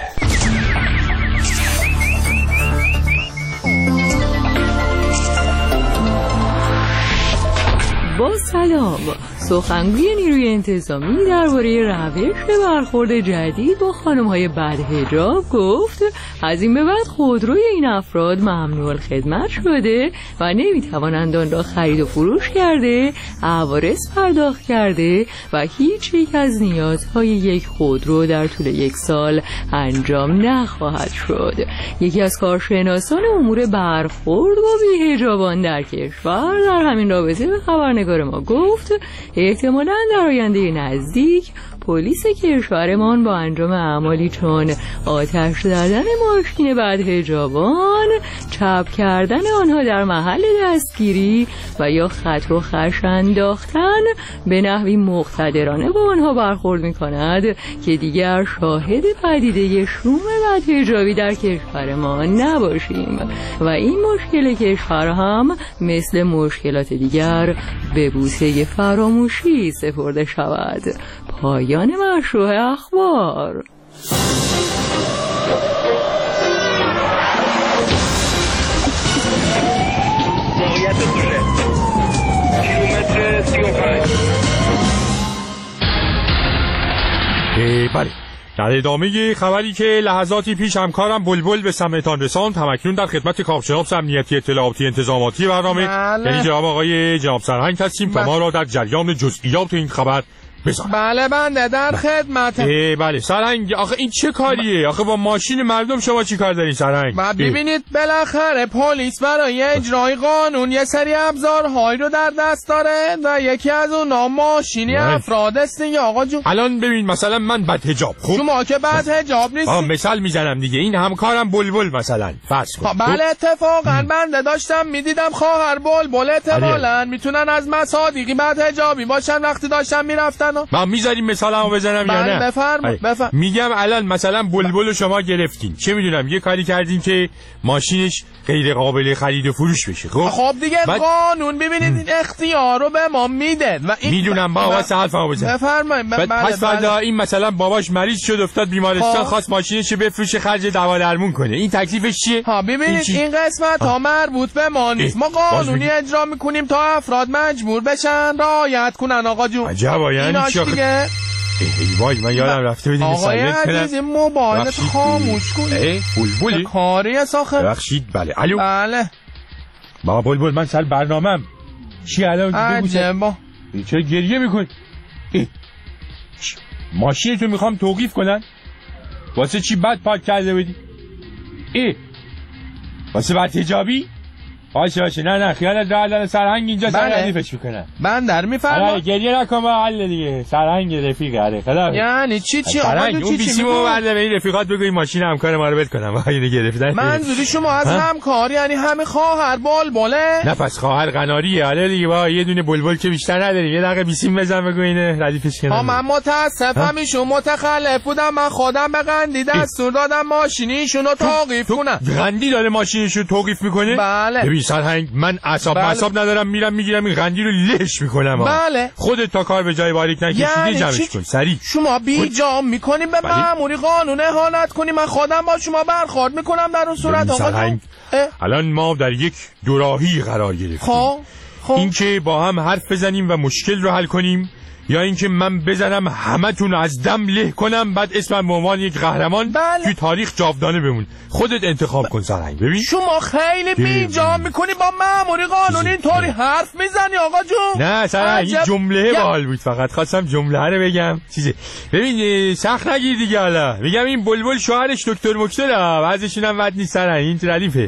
با سلام. سخنگوی نیروی انتظامی درباره روش برخورد جدید با خانم‌های بدحجاب گفت از این به بعد خودروی این افراد ممنوع الخدمت شده و نمیتوانند آن را خرید و فروش کرده، عوارض پرداخت کرده و هیچ یک از نیازهای یک خودرو در طول یک سال انجام نخواهد شد. یکی از کارشناسان امور برخورد با بی‌حجابان در کشور در همین رابطه به خبرنگار ما گفت احتمالاً در آینده نزدیک پلیس کشورمان با انجام اعمالی چون آتش زدن ماشین بدحجابان، چپ کردن آنها در محل دستگیری و یا خط و خش انداختن به نحوی مقتدرانه با آنها برخورد می‌کند که دیگر شاهد پدیده شوم بدحجابی در کشور ما نباشیم و این مشکل کشور هم مثل مشکلات دیگر به بوسه فراموشی سپرده شود. پایان مشروع اخبار. موقعیت دوره کیلومتر 35. بله، در ادامه خبری که لحظاتی پیش همکارم بلبل به سمعتان رساند، همکنون در خدمت کارشناس امنیتی اطلاعاتی انتظاماتی برنامه یعنی جناب سرهنگ هستیم تا ما را در جریان جزئیات این خبر بذار. بله بنده در خدمت. بله سرهنگ، آخه این چه کاریه؟ آخه با ماشین مردم شما چی کار دارین سرهنگ؟ ببینید بالاخره پلیس برای اجرای قانون یه سری ابزارهایی رو در دست داره و یکی از اونها ماشینی افراد است دیگه آقا جون. الان ببین مثلا من بدحجاب، خب شما که بدحجاب نیستی. مثال میزنم دیگه، این همکارم بلبل مثلا فرض کن. بله اتفاقا بنده داشتم میدیدم خواهر بلبل احتمالاً میتونن از مصادیقی بدحجابی باشن وقتی داشتم میرفتن. من میذاریم مثالمو بزنم یا نه؟ بفرمایید. میگم الان مثلا بلبل شما گرفتین، چه میدونم یه کاری کردین که ماشینش غیر قابل خرید و فروش بشه. خب دیگه قانون ببینید این اختیار رو به ما میده و این میدونم بابا حرفمو بزن. بفرمایید. پس فردا این مثلا باباش مریض شد افتاد بیمارستان، خواست ماشینشو بفروشه خرج دوا درمون کنه، این تکلیفش چیه؟ ببینید این قسمت ها مربوط به ما نیست، ما قانونی اجرا میکنیم تا افراد مجبور بشن رعایت کنن آقا جون. عجبا یعنی دیگه وای من یادم رفته بدین آقای عزیز موبایلت خاموش کنی. بلبلی کاری ساخه بخشید. بله الو. بله بابا بلبل من سر برنامه‌ام چی الان عجبا چرا گریه میکنی؟ ماشینتو میخوام توقیف کنن واسه چی بد پاک کرده بدی؟ واسه بدحجابی؟ باشه نه خیالت راحت الان سرهنگ اینجا سر ردیفش میکنن. من در میفرمام. گریه نکن با حل دیگه، سرهنگ رفیقه. آره خدا. یعنی چی سرهنگ اون بیسیمو برده به این رفیقات بگو این ماشین همکار ما رو بد کنم. اینو گرفتن. منظوری شما از همکار یعنی همه خواهر بلبله؟ نه پس خواهر قناریه. آره دیگه با یه دونه بلبل که بیشتر نداریم، یه دقیقه بیسیم بزن بگو اینه ردیفش کنم. من متاسفم ایشون متخلف بودم، من خودم به قندی دستور دادم ماشین ایشونو توقیف کنم. قندی داره ماشینشو توقیف میکنه؟ بله. ببین سرهنگ من اعصاب ندارم، میرم میگیرم این قندی رو لهش میکنم. بله. خودت تا کار به جای باریک نکشیدی جمعش کن سریع. شما بیجام میکنیم به مأموری قانون اهانت کنی، من خودم با شما برخورد میکنم در اون صورت آقا. الان ما در یک دوراهی قرار گرفتیم. این که با هم حرف بزنیم و مشکل رو حل کنیم یا اینکه من بزنم همتون از دم له کنم بعد اسمم به عنوان یک قهرمان توی تاریخ جاودانه بمون. خودت انتخاب کن سرهنگ. ببین شما خیلی بیجام میکنی با مأموری قانون اینطوری حرف میزنی آقا جون. نه سرهنگ این جمله باحال بود، فقط خواستم جمله رو بگم. ببین سخت نگیر دیگه. حالا میگم این بلبل شوهرش دکتر مکتره، بعضیشون هم بد نیست سرهنگ، این ردیفه.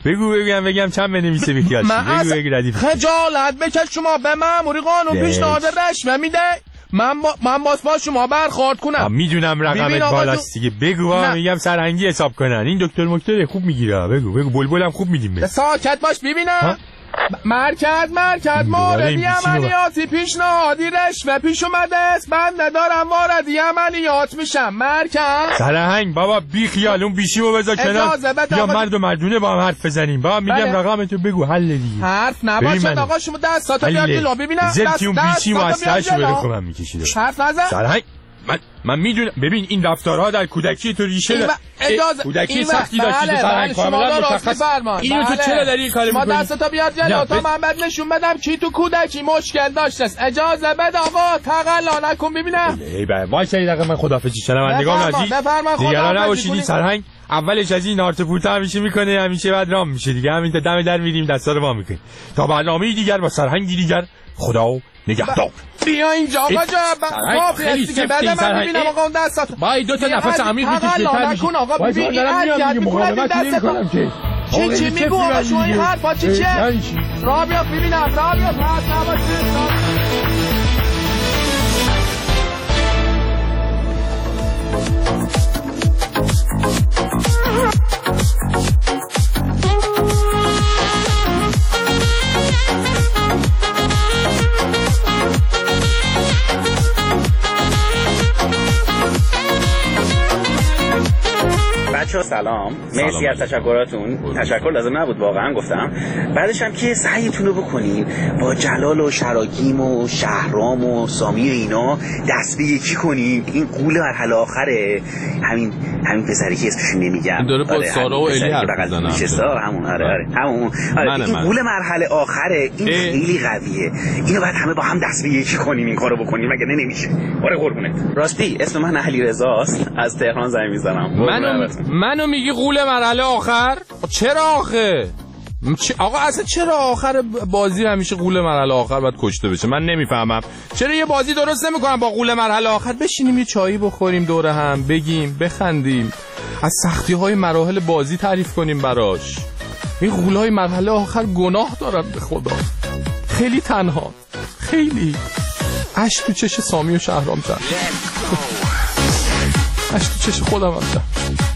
بگم چند بنویسه بیخیال شی. بگو ردیف. خجالت بکش، شما به مأموری قانون پیشنهاد رشوه میده. من با شما برخورد کنم. میدونم رقمت بالاست دیگه. بگو میگم سرهنگی حساب کنن. این دکتر مکتر خوب میگیره. بگو بلبلم خوب میدیم. ساکت باش ببینم. مرکز موردی عملیاتی پیشنهادی رشوه پیش اومده است، من ندارم واردی عملیات میشم. مرکز سرهنگ بابا بی خیال اون بیشیمو بذار کنار یا مرد و مردونه با هم حرف بزنیم. بابا میگم رقمتو بگو حل دیگه. حرف نباشه آقا، شما دستاتو بیار جلو ببینم. زلتی اون بیشیمو از تاشو بره کنم میکشیده. حرف نزن سرهنگ. من میدونم. ببین این رفتارها در کودکی تو ریشه کودکی سختی داشتی که سرهنگ کاملا مشخص. اینو تو چرا داری این کارو میکنی؟ ما دستاتو بیار جلو تا من بعد نشون بدم کی تو کودکی مشکل داشته است. اجازه بده آقا، تقلا نکن ببینم. وایسا یه دقیقه من خداحافظی شنوندگان عزیز. نگران نباشید سرهنگ اولش از این نارت پورت همیشه میکنه، همیشه بعد رام میشه دیگه. همین تا دم در میریم دستا رو وا میکنه. تا برنامه دیگر با سرهنگی دیگر، خدا نگهدار. بیا اینجا آقا جا هستی که بعد من ببینم آقا اون دستات. وای دو تا نفس عمیق میکش بهتر میشه. آقا ببین این مقاومت نمیکنم که. چی میگو آقا شما این حرفا چیه؟ راه بیا ببینم، راه بیا پس نباشه. بچه‌ها سلام. مرسی از تشکراتون. تشکر لازم نبود واقعا گفتم. بعدش هم که سعیتون رو بکنین با جلال و شراکیم و شهرام و سامی و اینا دست به یکی کنین. این قول مرحله آخره. همین پسری که اسمش نمیگم. داره با سارا و الی حرف میزنه. همون همون. این قول مرحله آخره. این خیلی قویه. اینو بعد همه با هم دست به یکی کنیم این کارو بکنیم مگه نمیشه. آره قربونت. راستی اسم من علیرضاست. از تهران زنگ میزنم. منو میگی قول مرحله آخر؟ چرا آخه؟ آقا اصلا چرا آخر بازی همیشه قول مرحله آخر باید کشته بشه؟ من نمیفهمم چرا یه بازی درست نمیکنن با قول مرحله آخر بشینیم یه چایی بخوریم دوره هم بگیم بخندیم از سختی های مراحل بازی تعریف کنیم براش. این قول های مرحله آخر گناه دارن به خدا. خیلی تنها خیلی اشک تو چش سامی و شهرام جان اشک تو چش خودم هم جان.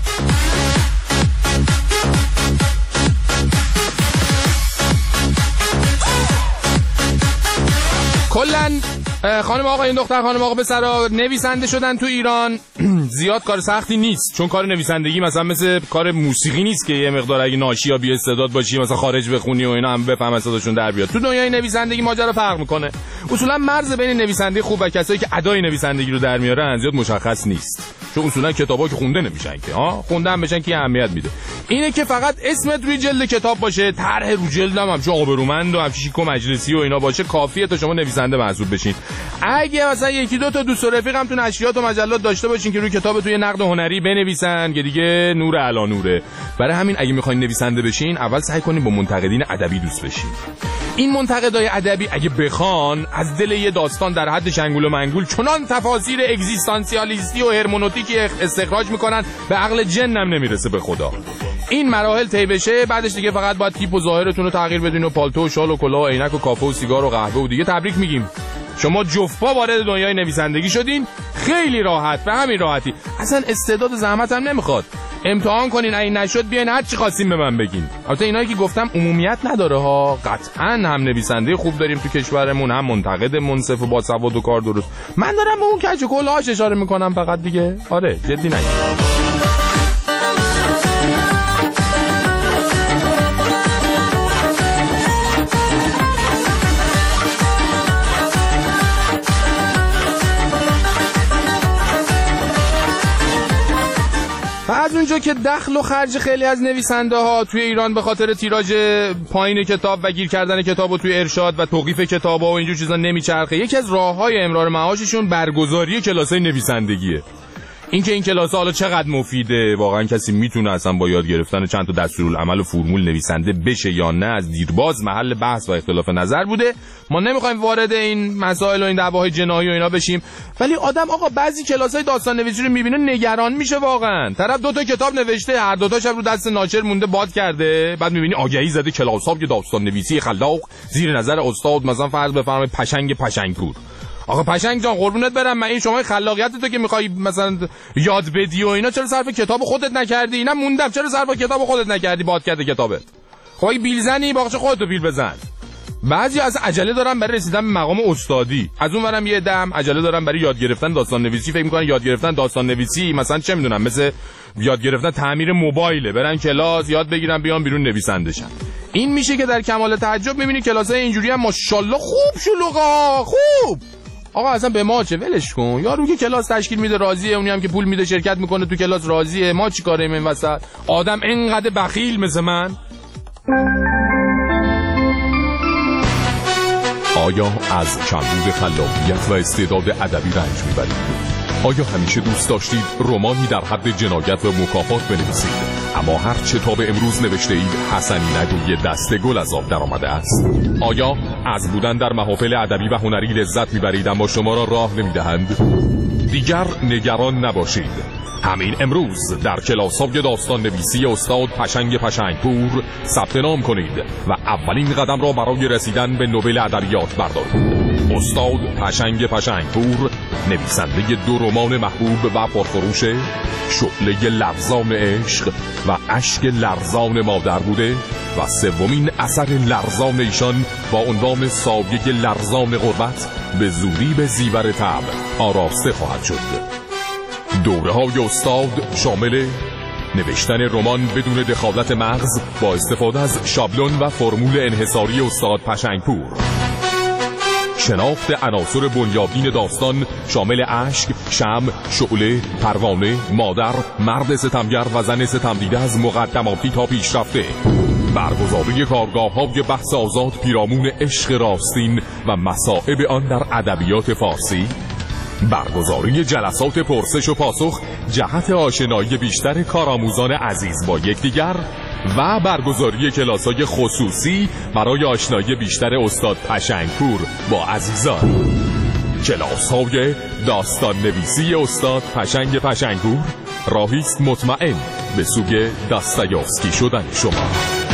کلن خانم آقا این دختر خانم آقا پسرا نویسنده شدن تو ایران زیاد کار سختی نیست، چون کار نویسندگی مثل کار موسیقی نیست که یه مقدار اگه ناشی یا بی استعداد باشی مثلا خارج بخونی و اینا هم بفهم صداشون در بیاد. تو دنیای نویسندگی ماجرا فرق میکنه. اصولا مرز بین نویسنده خوب و کسایی که ادای نویسندگی رو در میارن زیاد مشخص نیست، چون اصولا کتابا که خونده نمیشن که خوندن بشن که اهمیت میده. اینه که فقط اسمت روی جلد کتاب باشه، طرح رو جلدم همچون آبرومند و همچین شیک و مجلسی و اینا باشه کافیه تا شما نویسنده محسوب بشین. اگه مثلا یکی دو تا دوست و رفیقم تو نشریات و مجلات داشته باشین که روی کتاب تو یه نقد هنری بنویسن که دیگه نور علا نوره. برای همین اگه میخواین نویسنده بشین اول سعی کنین با منتقدین ادبی دوست بشین. این منتقدای ادبی اگه بخوان از دل یه داستان در حد شنگول و منگول چنان تفاسیر اگزیستانسیالیستی و هرمنوتیکی استخراج میکنن به عقل جنم نمیرسه به خدا. این مراحل طی بشه بعدش دیگه فقط باید تیپ و ظاهرتون رو تغییر بدین و پالتو و شال و کلاه و عینک و کافه و سیگار و قهوه و دیگه تبریک میگیم. شما جفت وارد دنیای نویسندگی شدین. خیلی راحت به همین راحتی. اصلا استعداد زحمت هم نمیخواد. امتحان کنین اگه نشد بیاین هر چی خواستین به من بگین. البته اینایی که گفتم عمومیت نداره ها. قطعا هم نویسنده خوب داریم تو کشورمون، هم منتقد منصف و با سواد و کار درست. من دارم به اون کج و کلهاش اشاره میکنم فقط دیگه. آره جدی نگید. از اونجا که دخل و خرج خیلی از نویسنده ها توی ایران به خاطر تیراژ پایین کتاب و گیر کردن کتابو توی ارشاد و توقیف کتابا و اینجور چیزا نمیچرخه، یکی از راههای امرار معاششون برگزاری کلاسای نویسندگیه. اینکه این کلاس حالا چقدر مفیده، واقعا کسی میتونه اصلا با یاد گرفتن چند تا دستورالعمل و فرمول نویسنده بشه یا نه از دیرباز محل بحث و اختلاف نظر بوده. ما نمیخوایم وارد این مسائل و این دعواهای جنایی و اینا بشیم، ولی آدم آقا بعضی کلاسای داستان نویسی رو میبینه نگران میشه واقعا. طرف دو تا کتاب نوشته، هر دو تاش رو دست ناشر مونده باد کرده، بعد میبینی آگهی زده کلاس‌ها که داستان نویسی خلاق زیر نظر استاد مثلا فرض بفرمایید پشنگپور. آقا پشنگ جان قربونت برم، من این شما خلاقیت تو که میخوای مثلا یاد بدی و اینا چرا صرف کتاب خودت نکردی؟ اینا موندم چرا صرف کتاب خودت نکردی باد کرده کتابت؟ خب اگه بیل زنی باقش خودتو بیل بزن. بعضی از عجله دارن برای رسیدن به مقام استادی، از اون ورم یه دم عجله دارن برای یاد گرفتن داستان نویسی. فکر میکنن یاد گرفتن داستان نویسی مثلا چه میدونم مثل یاد گرفتن تعمیر موبایله، برن کلاس یاد بگیرن بیان بیرون نویسنده شن. این میشه که در کمال تعجب میبینی کلاسای اینجوری هم ماشاءالله خوب شلوغا خوب. آقا اصلا به ما چه، ولش کن. یارو که کلاس تشکیل میده راضیه، اونی هم که پول میده شرکت میکنه تو کلاس راضیه. ما چی کاریم این وسط؟ آدم اینقدر بخیل مثل من؟ آیا از کمبود خلاقیت و استعداد ادبی رنج میبرید؟ آیا همیشه دوست داشتید رمانی در حد جنایت و مکافات بنویسید، اما هر چه تا به امروز نوشته اید حسنی نگوی دسته گل از آب در آمده است؟ آیا از بودن در محافل ادبی و هنری لذت میبرید اما شما را راه نمیدهند؟ دیگر نگران نباشید. همین امروز در کلاس‌های داستان نویسی استاد پشنگپور ثبت نام کنید و اولین قدم را برای رسیدن به نوبل ادبیات بردارید. استاد پشنگپور نویسنده 2 رمان محبوب و پرفروش، شعله لرزان عشق و اشک لرزان مادر بوده و 3مین اثر لرزان ایشان با عنوان سایه لرزان غربت به زودی به زیور طبع آراسته خواهد شد. دوره‌های استاد شامل نوشتن رمان بدون دخالت مغز با استفاده از شابلون و فرمول انحصاری استاد پشنگپور. شناخت عناصر بنیادین داستان شامل اشک، شمع، شعله، پروانه، مادر، مرد ستمگر و زن ستمدیده از مقدماتی تا پیشرفته. برگزاری کارگاه‌های بحث آزاد پیرامون عشق راستین و مصائب آن در ادبیات فارسی. برگزاری جلسات پرسش و پاسخ جهت آشنایی بیشتر کارآموزان عزیز با یکدیگر و برگزاری کلاس‌های خصوصی برای آشنایی بیشتر استاد پشنگپور با عزیزان. کلاس‌های داستان نویسی استاد پشنگ پشنگپور راهی است مطمئن به سوی داستایوفسکی شدن شما.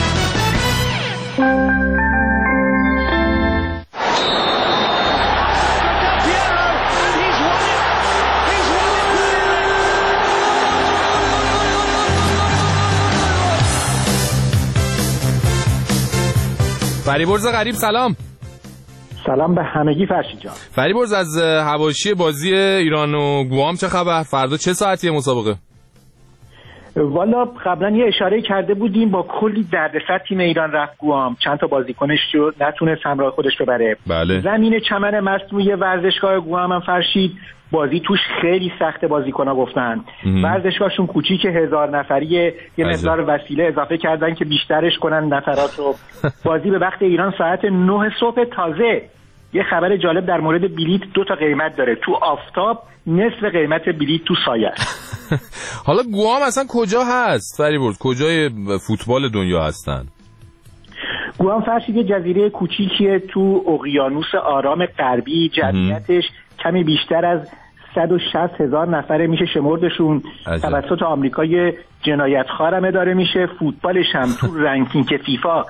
فریبرز غریب سلام. سلام به همگی فرشید جان. فریبرز از حواشی بازی ایران و گوام چه خبر؟ فردا چه ساعتیه مسابقه؟ والا قبلا یه اشاره کرده بودیم با کلی دردسر تیم ایران رفت گوام، چند تا بازیکنش رو نتونست همراه خودش ببره. بله. زمین چمن مصنوعی ورزشگاه گوام هم فرشید بازی توش خیلی سخت، بازیکن‌ها گفتن. ورزشگاهشون کوچیک 1000 نفریه، یه مقدار وسیله اضافه کردن که بیشترش کنن نفرات رو. بازی به وقت ایران ساعت 9 صبح. تازه یه خبر جالب در مورد بلیت، 2 تا قیمت داره، تو آفتاب نصف قیمت بلیت تو سایه. حالا گوام اصلا کجا هست فریبرز؟ کجای فوتبال دنیا هستن؟ گوام فرشید یه جزیره کوچیکیه تو اقیانوس آرام غربی، جمعیتش کمی بیشتر از 160,000 نفره میشه شمردشون. توسط آمریکای جنایتخوار اداره میشه. فوتبالش هم تو رنکینگ فیفا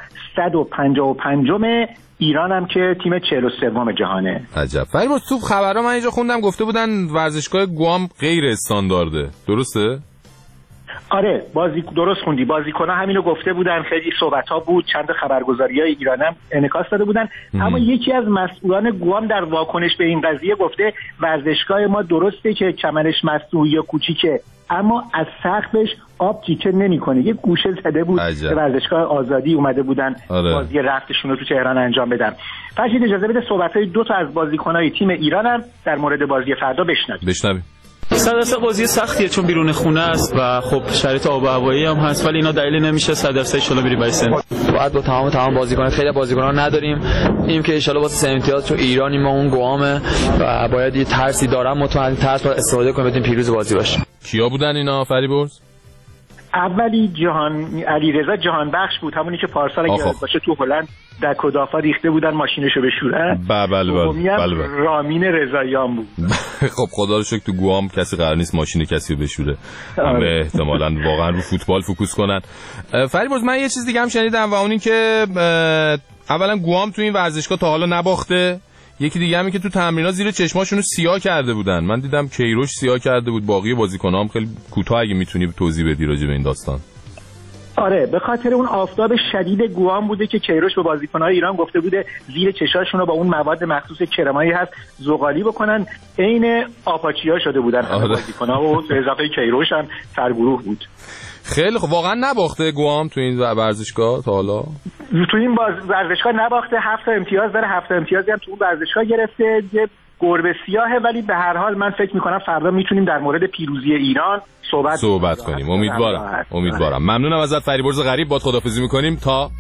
155م. ایران هم که تیم 43م جهانه. عجب. فریبرز تو خبرها من اینجا خوندم گفته بودن ورزشگاه گوام غیر استاندارده، درسته؟ آره درست خوندی. بازیکن‌ها همینو گفته بودن، خیلی صحبت‌ها بود، چند خبرگزاری‌های ایران هم انعکاس داده بودن. اما یکی از مسئولان گوام در واکنش به این قضیه گفته ورزشگاه ما درسته که چمنش مصنوعی یا کوچیکه، اما از سقفش آب تیکه نمی‌کنه. یه گوشه زده بود به ورزشگاه آزادی اومده بودن بازی رفتشون رو تو تهران انجام بدن. فرشید اجازه بده صحبت‌های 2 تا از بازیکن‌های تیم ایران هم در مورد بازی فردا بشنویم. 100% بازی سختیه چون بیرون خونه است و خب شرایط آب و هوایی هم هست، ولی اینا دلیل نمیشه 100% ان شاء الله بریم برای سن. باید با تمام بازیکن، خیلی بازیکن‌ها نداریم، اینیم که ان شاء الله واسه سن امتیاز تو ایرانی ما اون گوامه و باید یه ترسی دارم، مطمئن ترس رو استفاده کنیم بتونیم پیروز بازی باشیم. کیا بودن اینا فریبرز؟ اولی علیرضا جهانبخش بود، همونی که پارسال اگه باشه تو هلند در کدافا ریخته بودن ماشینشو بشورن. بله. رامین رضاییان بود. خب خدا رو شکر تو گوام کسی قرار نیست ماشین کسی رو بشوره. همه احتمالاً واقعا رو فوتبال فوکوس کنن. فریبرز من یه چیز دیگه هم شنیدم و اون این که اولا گوام تو این ورزشگاه تا حالا نباخته. یکی دیگه همین که تو تمرینات زیر چشماشونو سیاه کرده بودن. من دیدم کیروش سیاه کرده بود، باقی بازیکن‌ها هم. خیلی کوتاه اگه میتونی توضیح بدی راجع به این داستان. آره به خاطر اون آفتاب شدید گوام بوده که کیروش به بازیکن‌های ایران گفته بوده زیر چشاشون رو با اون مواد مخصوص کرمایی هست زغالی بکنن. عین آپاچیا شده بودن بازیکن‌ها و به اضافه کیروش هم سرگروه بود. خیلی خب واقعا نباخته گوام تو این ورزشگاه تا حالا؟ تو این ورزشگاه نباخته، 7 امتیاز داره، 7 امتیازی هم تو اون ورزشگاه گرفته. یه گربه سیاهه، ولی به هر حال من فکر می‌کنم فردا میتونیم در مورد پیروزی ایران صحبت کنیم. امیدوارم. ممنونم ازت فریبرز غریب. باد خداحافظی می‌کنیم تا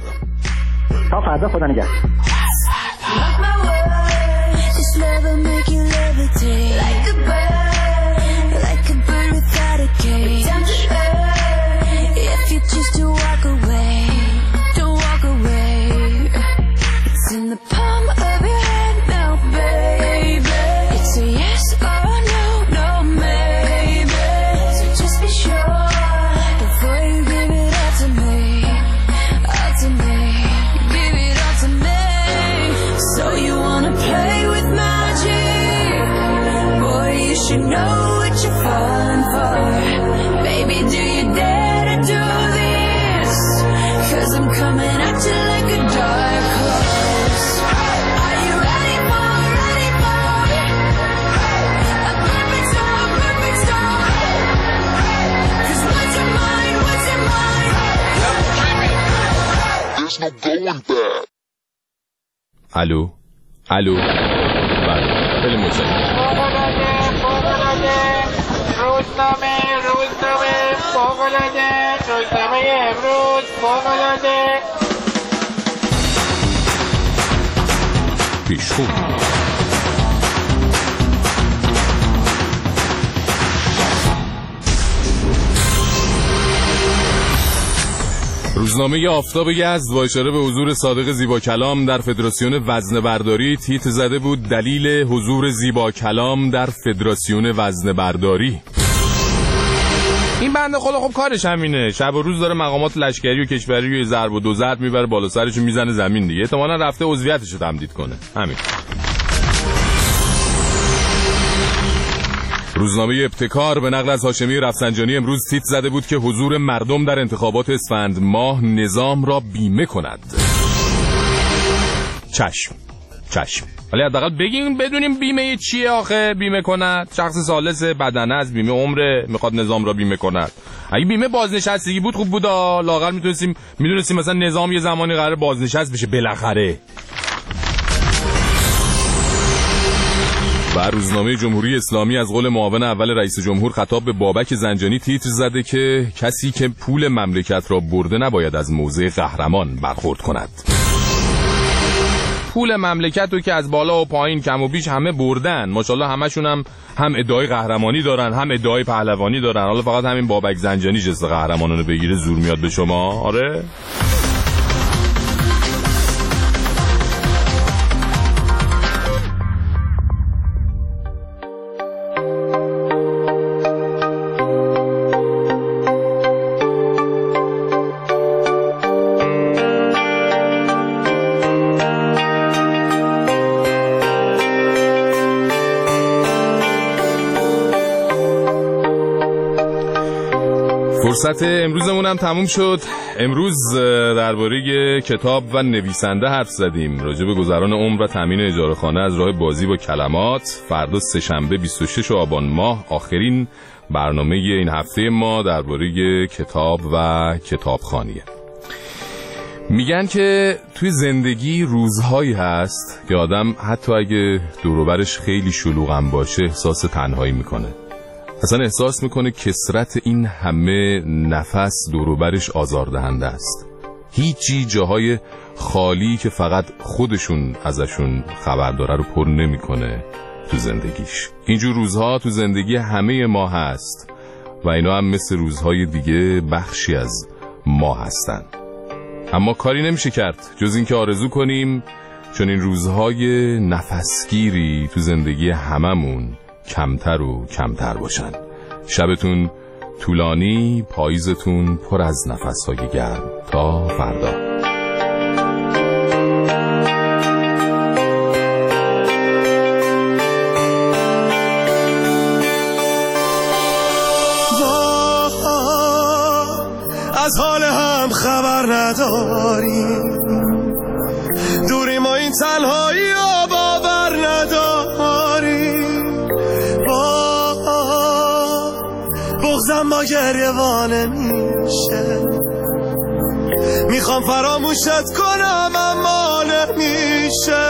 فردا. خدا نگهدار. So you الو بله خیلی متشکرم. روزنامه امروز فوق‌العاده پیشخون روزنامه آفتاب یزد با اشاره به حضور صادق زیبا کلام در فدراسیون وزنه برداری تیتر زده بود دلیل حضور زیبا کلام در فدراسیون وزنه برداری. این بنده خدا خب کارش همینه، شب و روز داره مقامات لشکری و کشوری و ضرب و دوزرد میبره بالا سرشو میزنه زمین دیگه، احتمالاً رفته عضویتشو تمدید کنه. همین. روزنامه ابتکار به نقل از هاشمی رفسنجانی امروز تیتر زده بود که حضور مردم در انتخابات اسفند ماه نظام را بیمه کند. چشم ولی حداقل بگیم بدونیم بیمه چیه آخه بیمه کند. شخص ثالث بدنه از بیمه عمره میخواد نظام را بیمه کند. اگه بیمه بازنشستگی بود خوب بود، لااقل میدونستیم مثلا نظام یه زمانی قرار بازنشست بشه بالاخره. و روزنامه جمهوری اسلامی از قول معاون اول رئیس جمهور خطاب به بابک زنجانی تیتر زده که کسی که پول مملکت را برده نباید از موضع قهرمان برخورد کند. پول مملکت رو که از بالا و پایین کم و بیش همه بردن، ماشاءالله همشون هم ادعای قهرمانی دارن هم ادعای پهلوانی دارن. حالا فقط همین بابک زنجانی جست قهرمانانو بگیره زور میاد به شما. آره فرصت امروزمون هم تموم شد. امروز درباره کتاب و نویسنده حرف زدیم، راجع به گذران عمر و تامین اجاره خانه از راه بازی با کلمات. فردا سه‌شنبه 26 آبان ماه آخرین برنامه این هفته ما درباره کتاب و کتابخوانیه. میگن که توی زندگی روزهایی هست که آدم حتی اگه دور و برش خیلی شلوغم باشه احساس تنهایی میکنه. اصلا احساس میکنه کثرت این همه نفس دوروبرش آزاردهنده است. هیچی جاهای خالی که فقط خودشون ازشون خبر داره رو پر نمیکنه تو زندگیش. اینجور روزها تو زندگی همه ما هست و اینا هم مثل روزهای دیگه بخشی از ما هستن. اما کاری نمیشه کرد جز این که آرزو کنیم چون این روزهای نفسگیری تو زندگی هممون کمتر و کمتر باشن. شبتون طولانی، پاییزتون پر از نفس‌های گرم. تا فردا. از حال هم خبر نداریم، دوری ما این تنهایی و باور نداریم. بغضم با گریوانه میشه، میخوام فراموشت کنم اما نمیشه.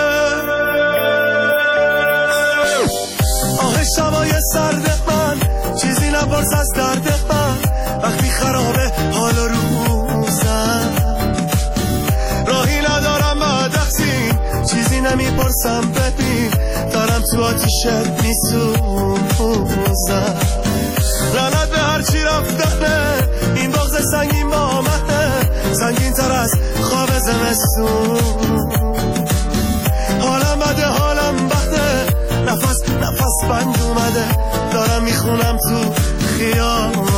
آه شبای سرد من چیزی نپرس از درد من، وقتی خرابه حال روزم راهی ندارم بعد اخسین چیزی نمیپرسم. ببین دارم تو آتیشت میسوزم. لعنت به هرچی رفتنه، این بغض سنگین با منه، سنگین تر از خواب زمستون. حالم بده نفس بند اومده، دارم میخونم تو خیام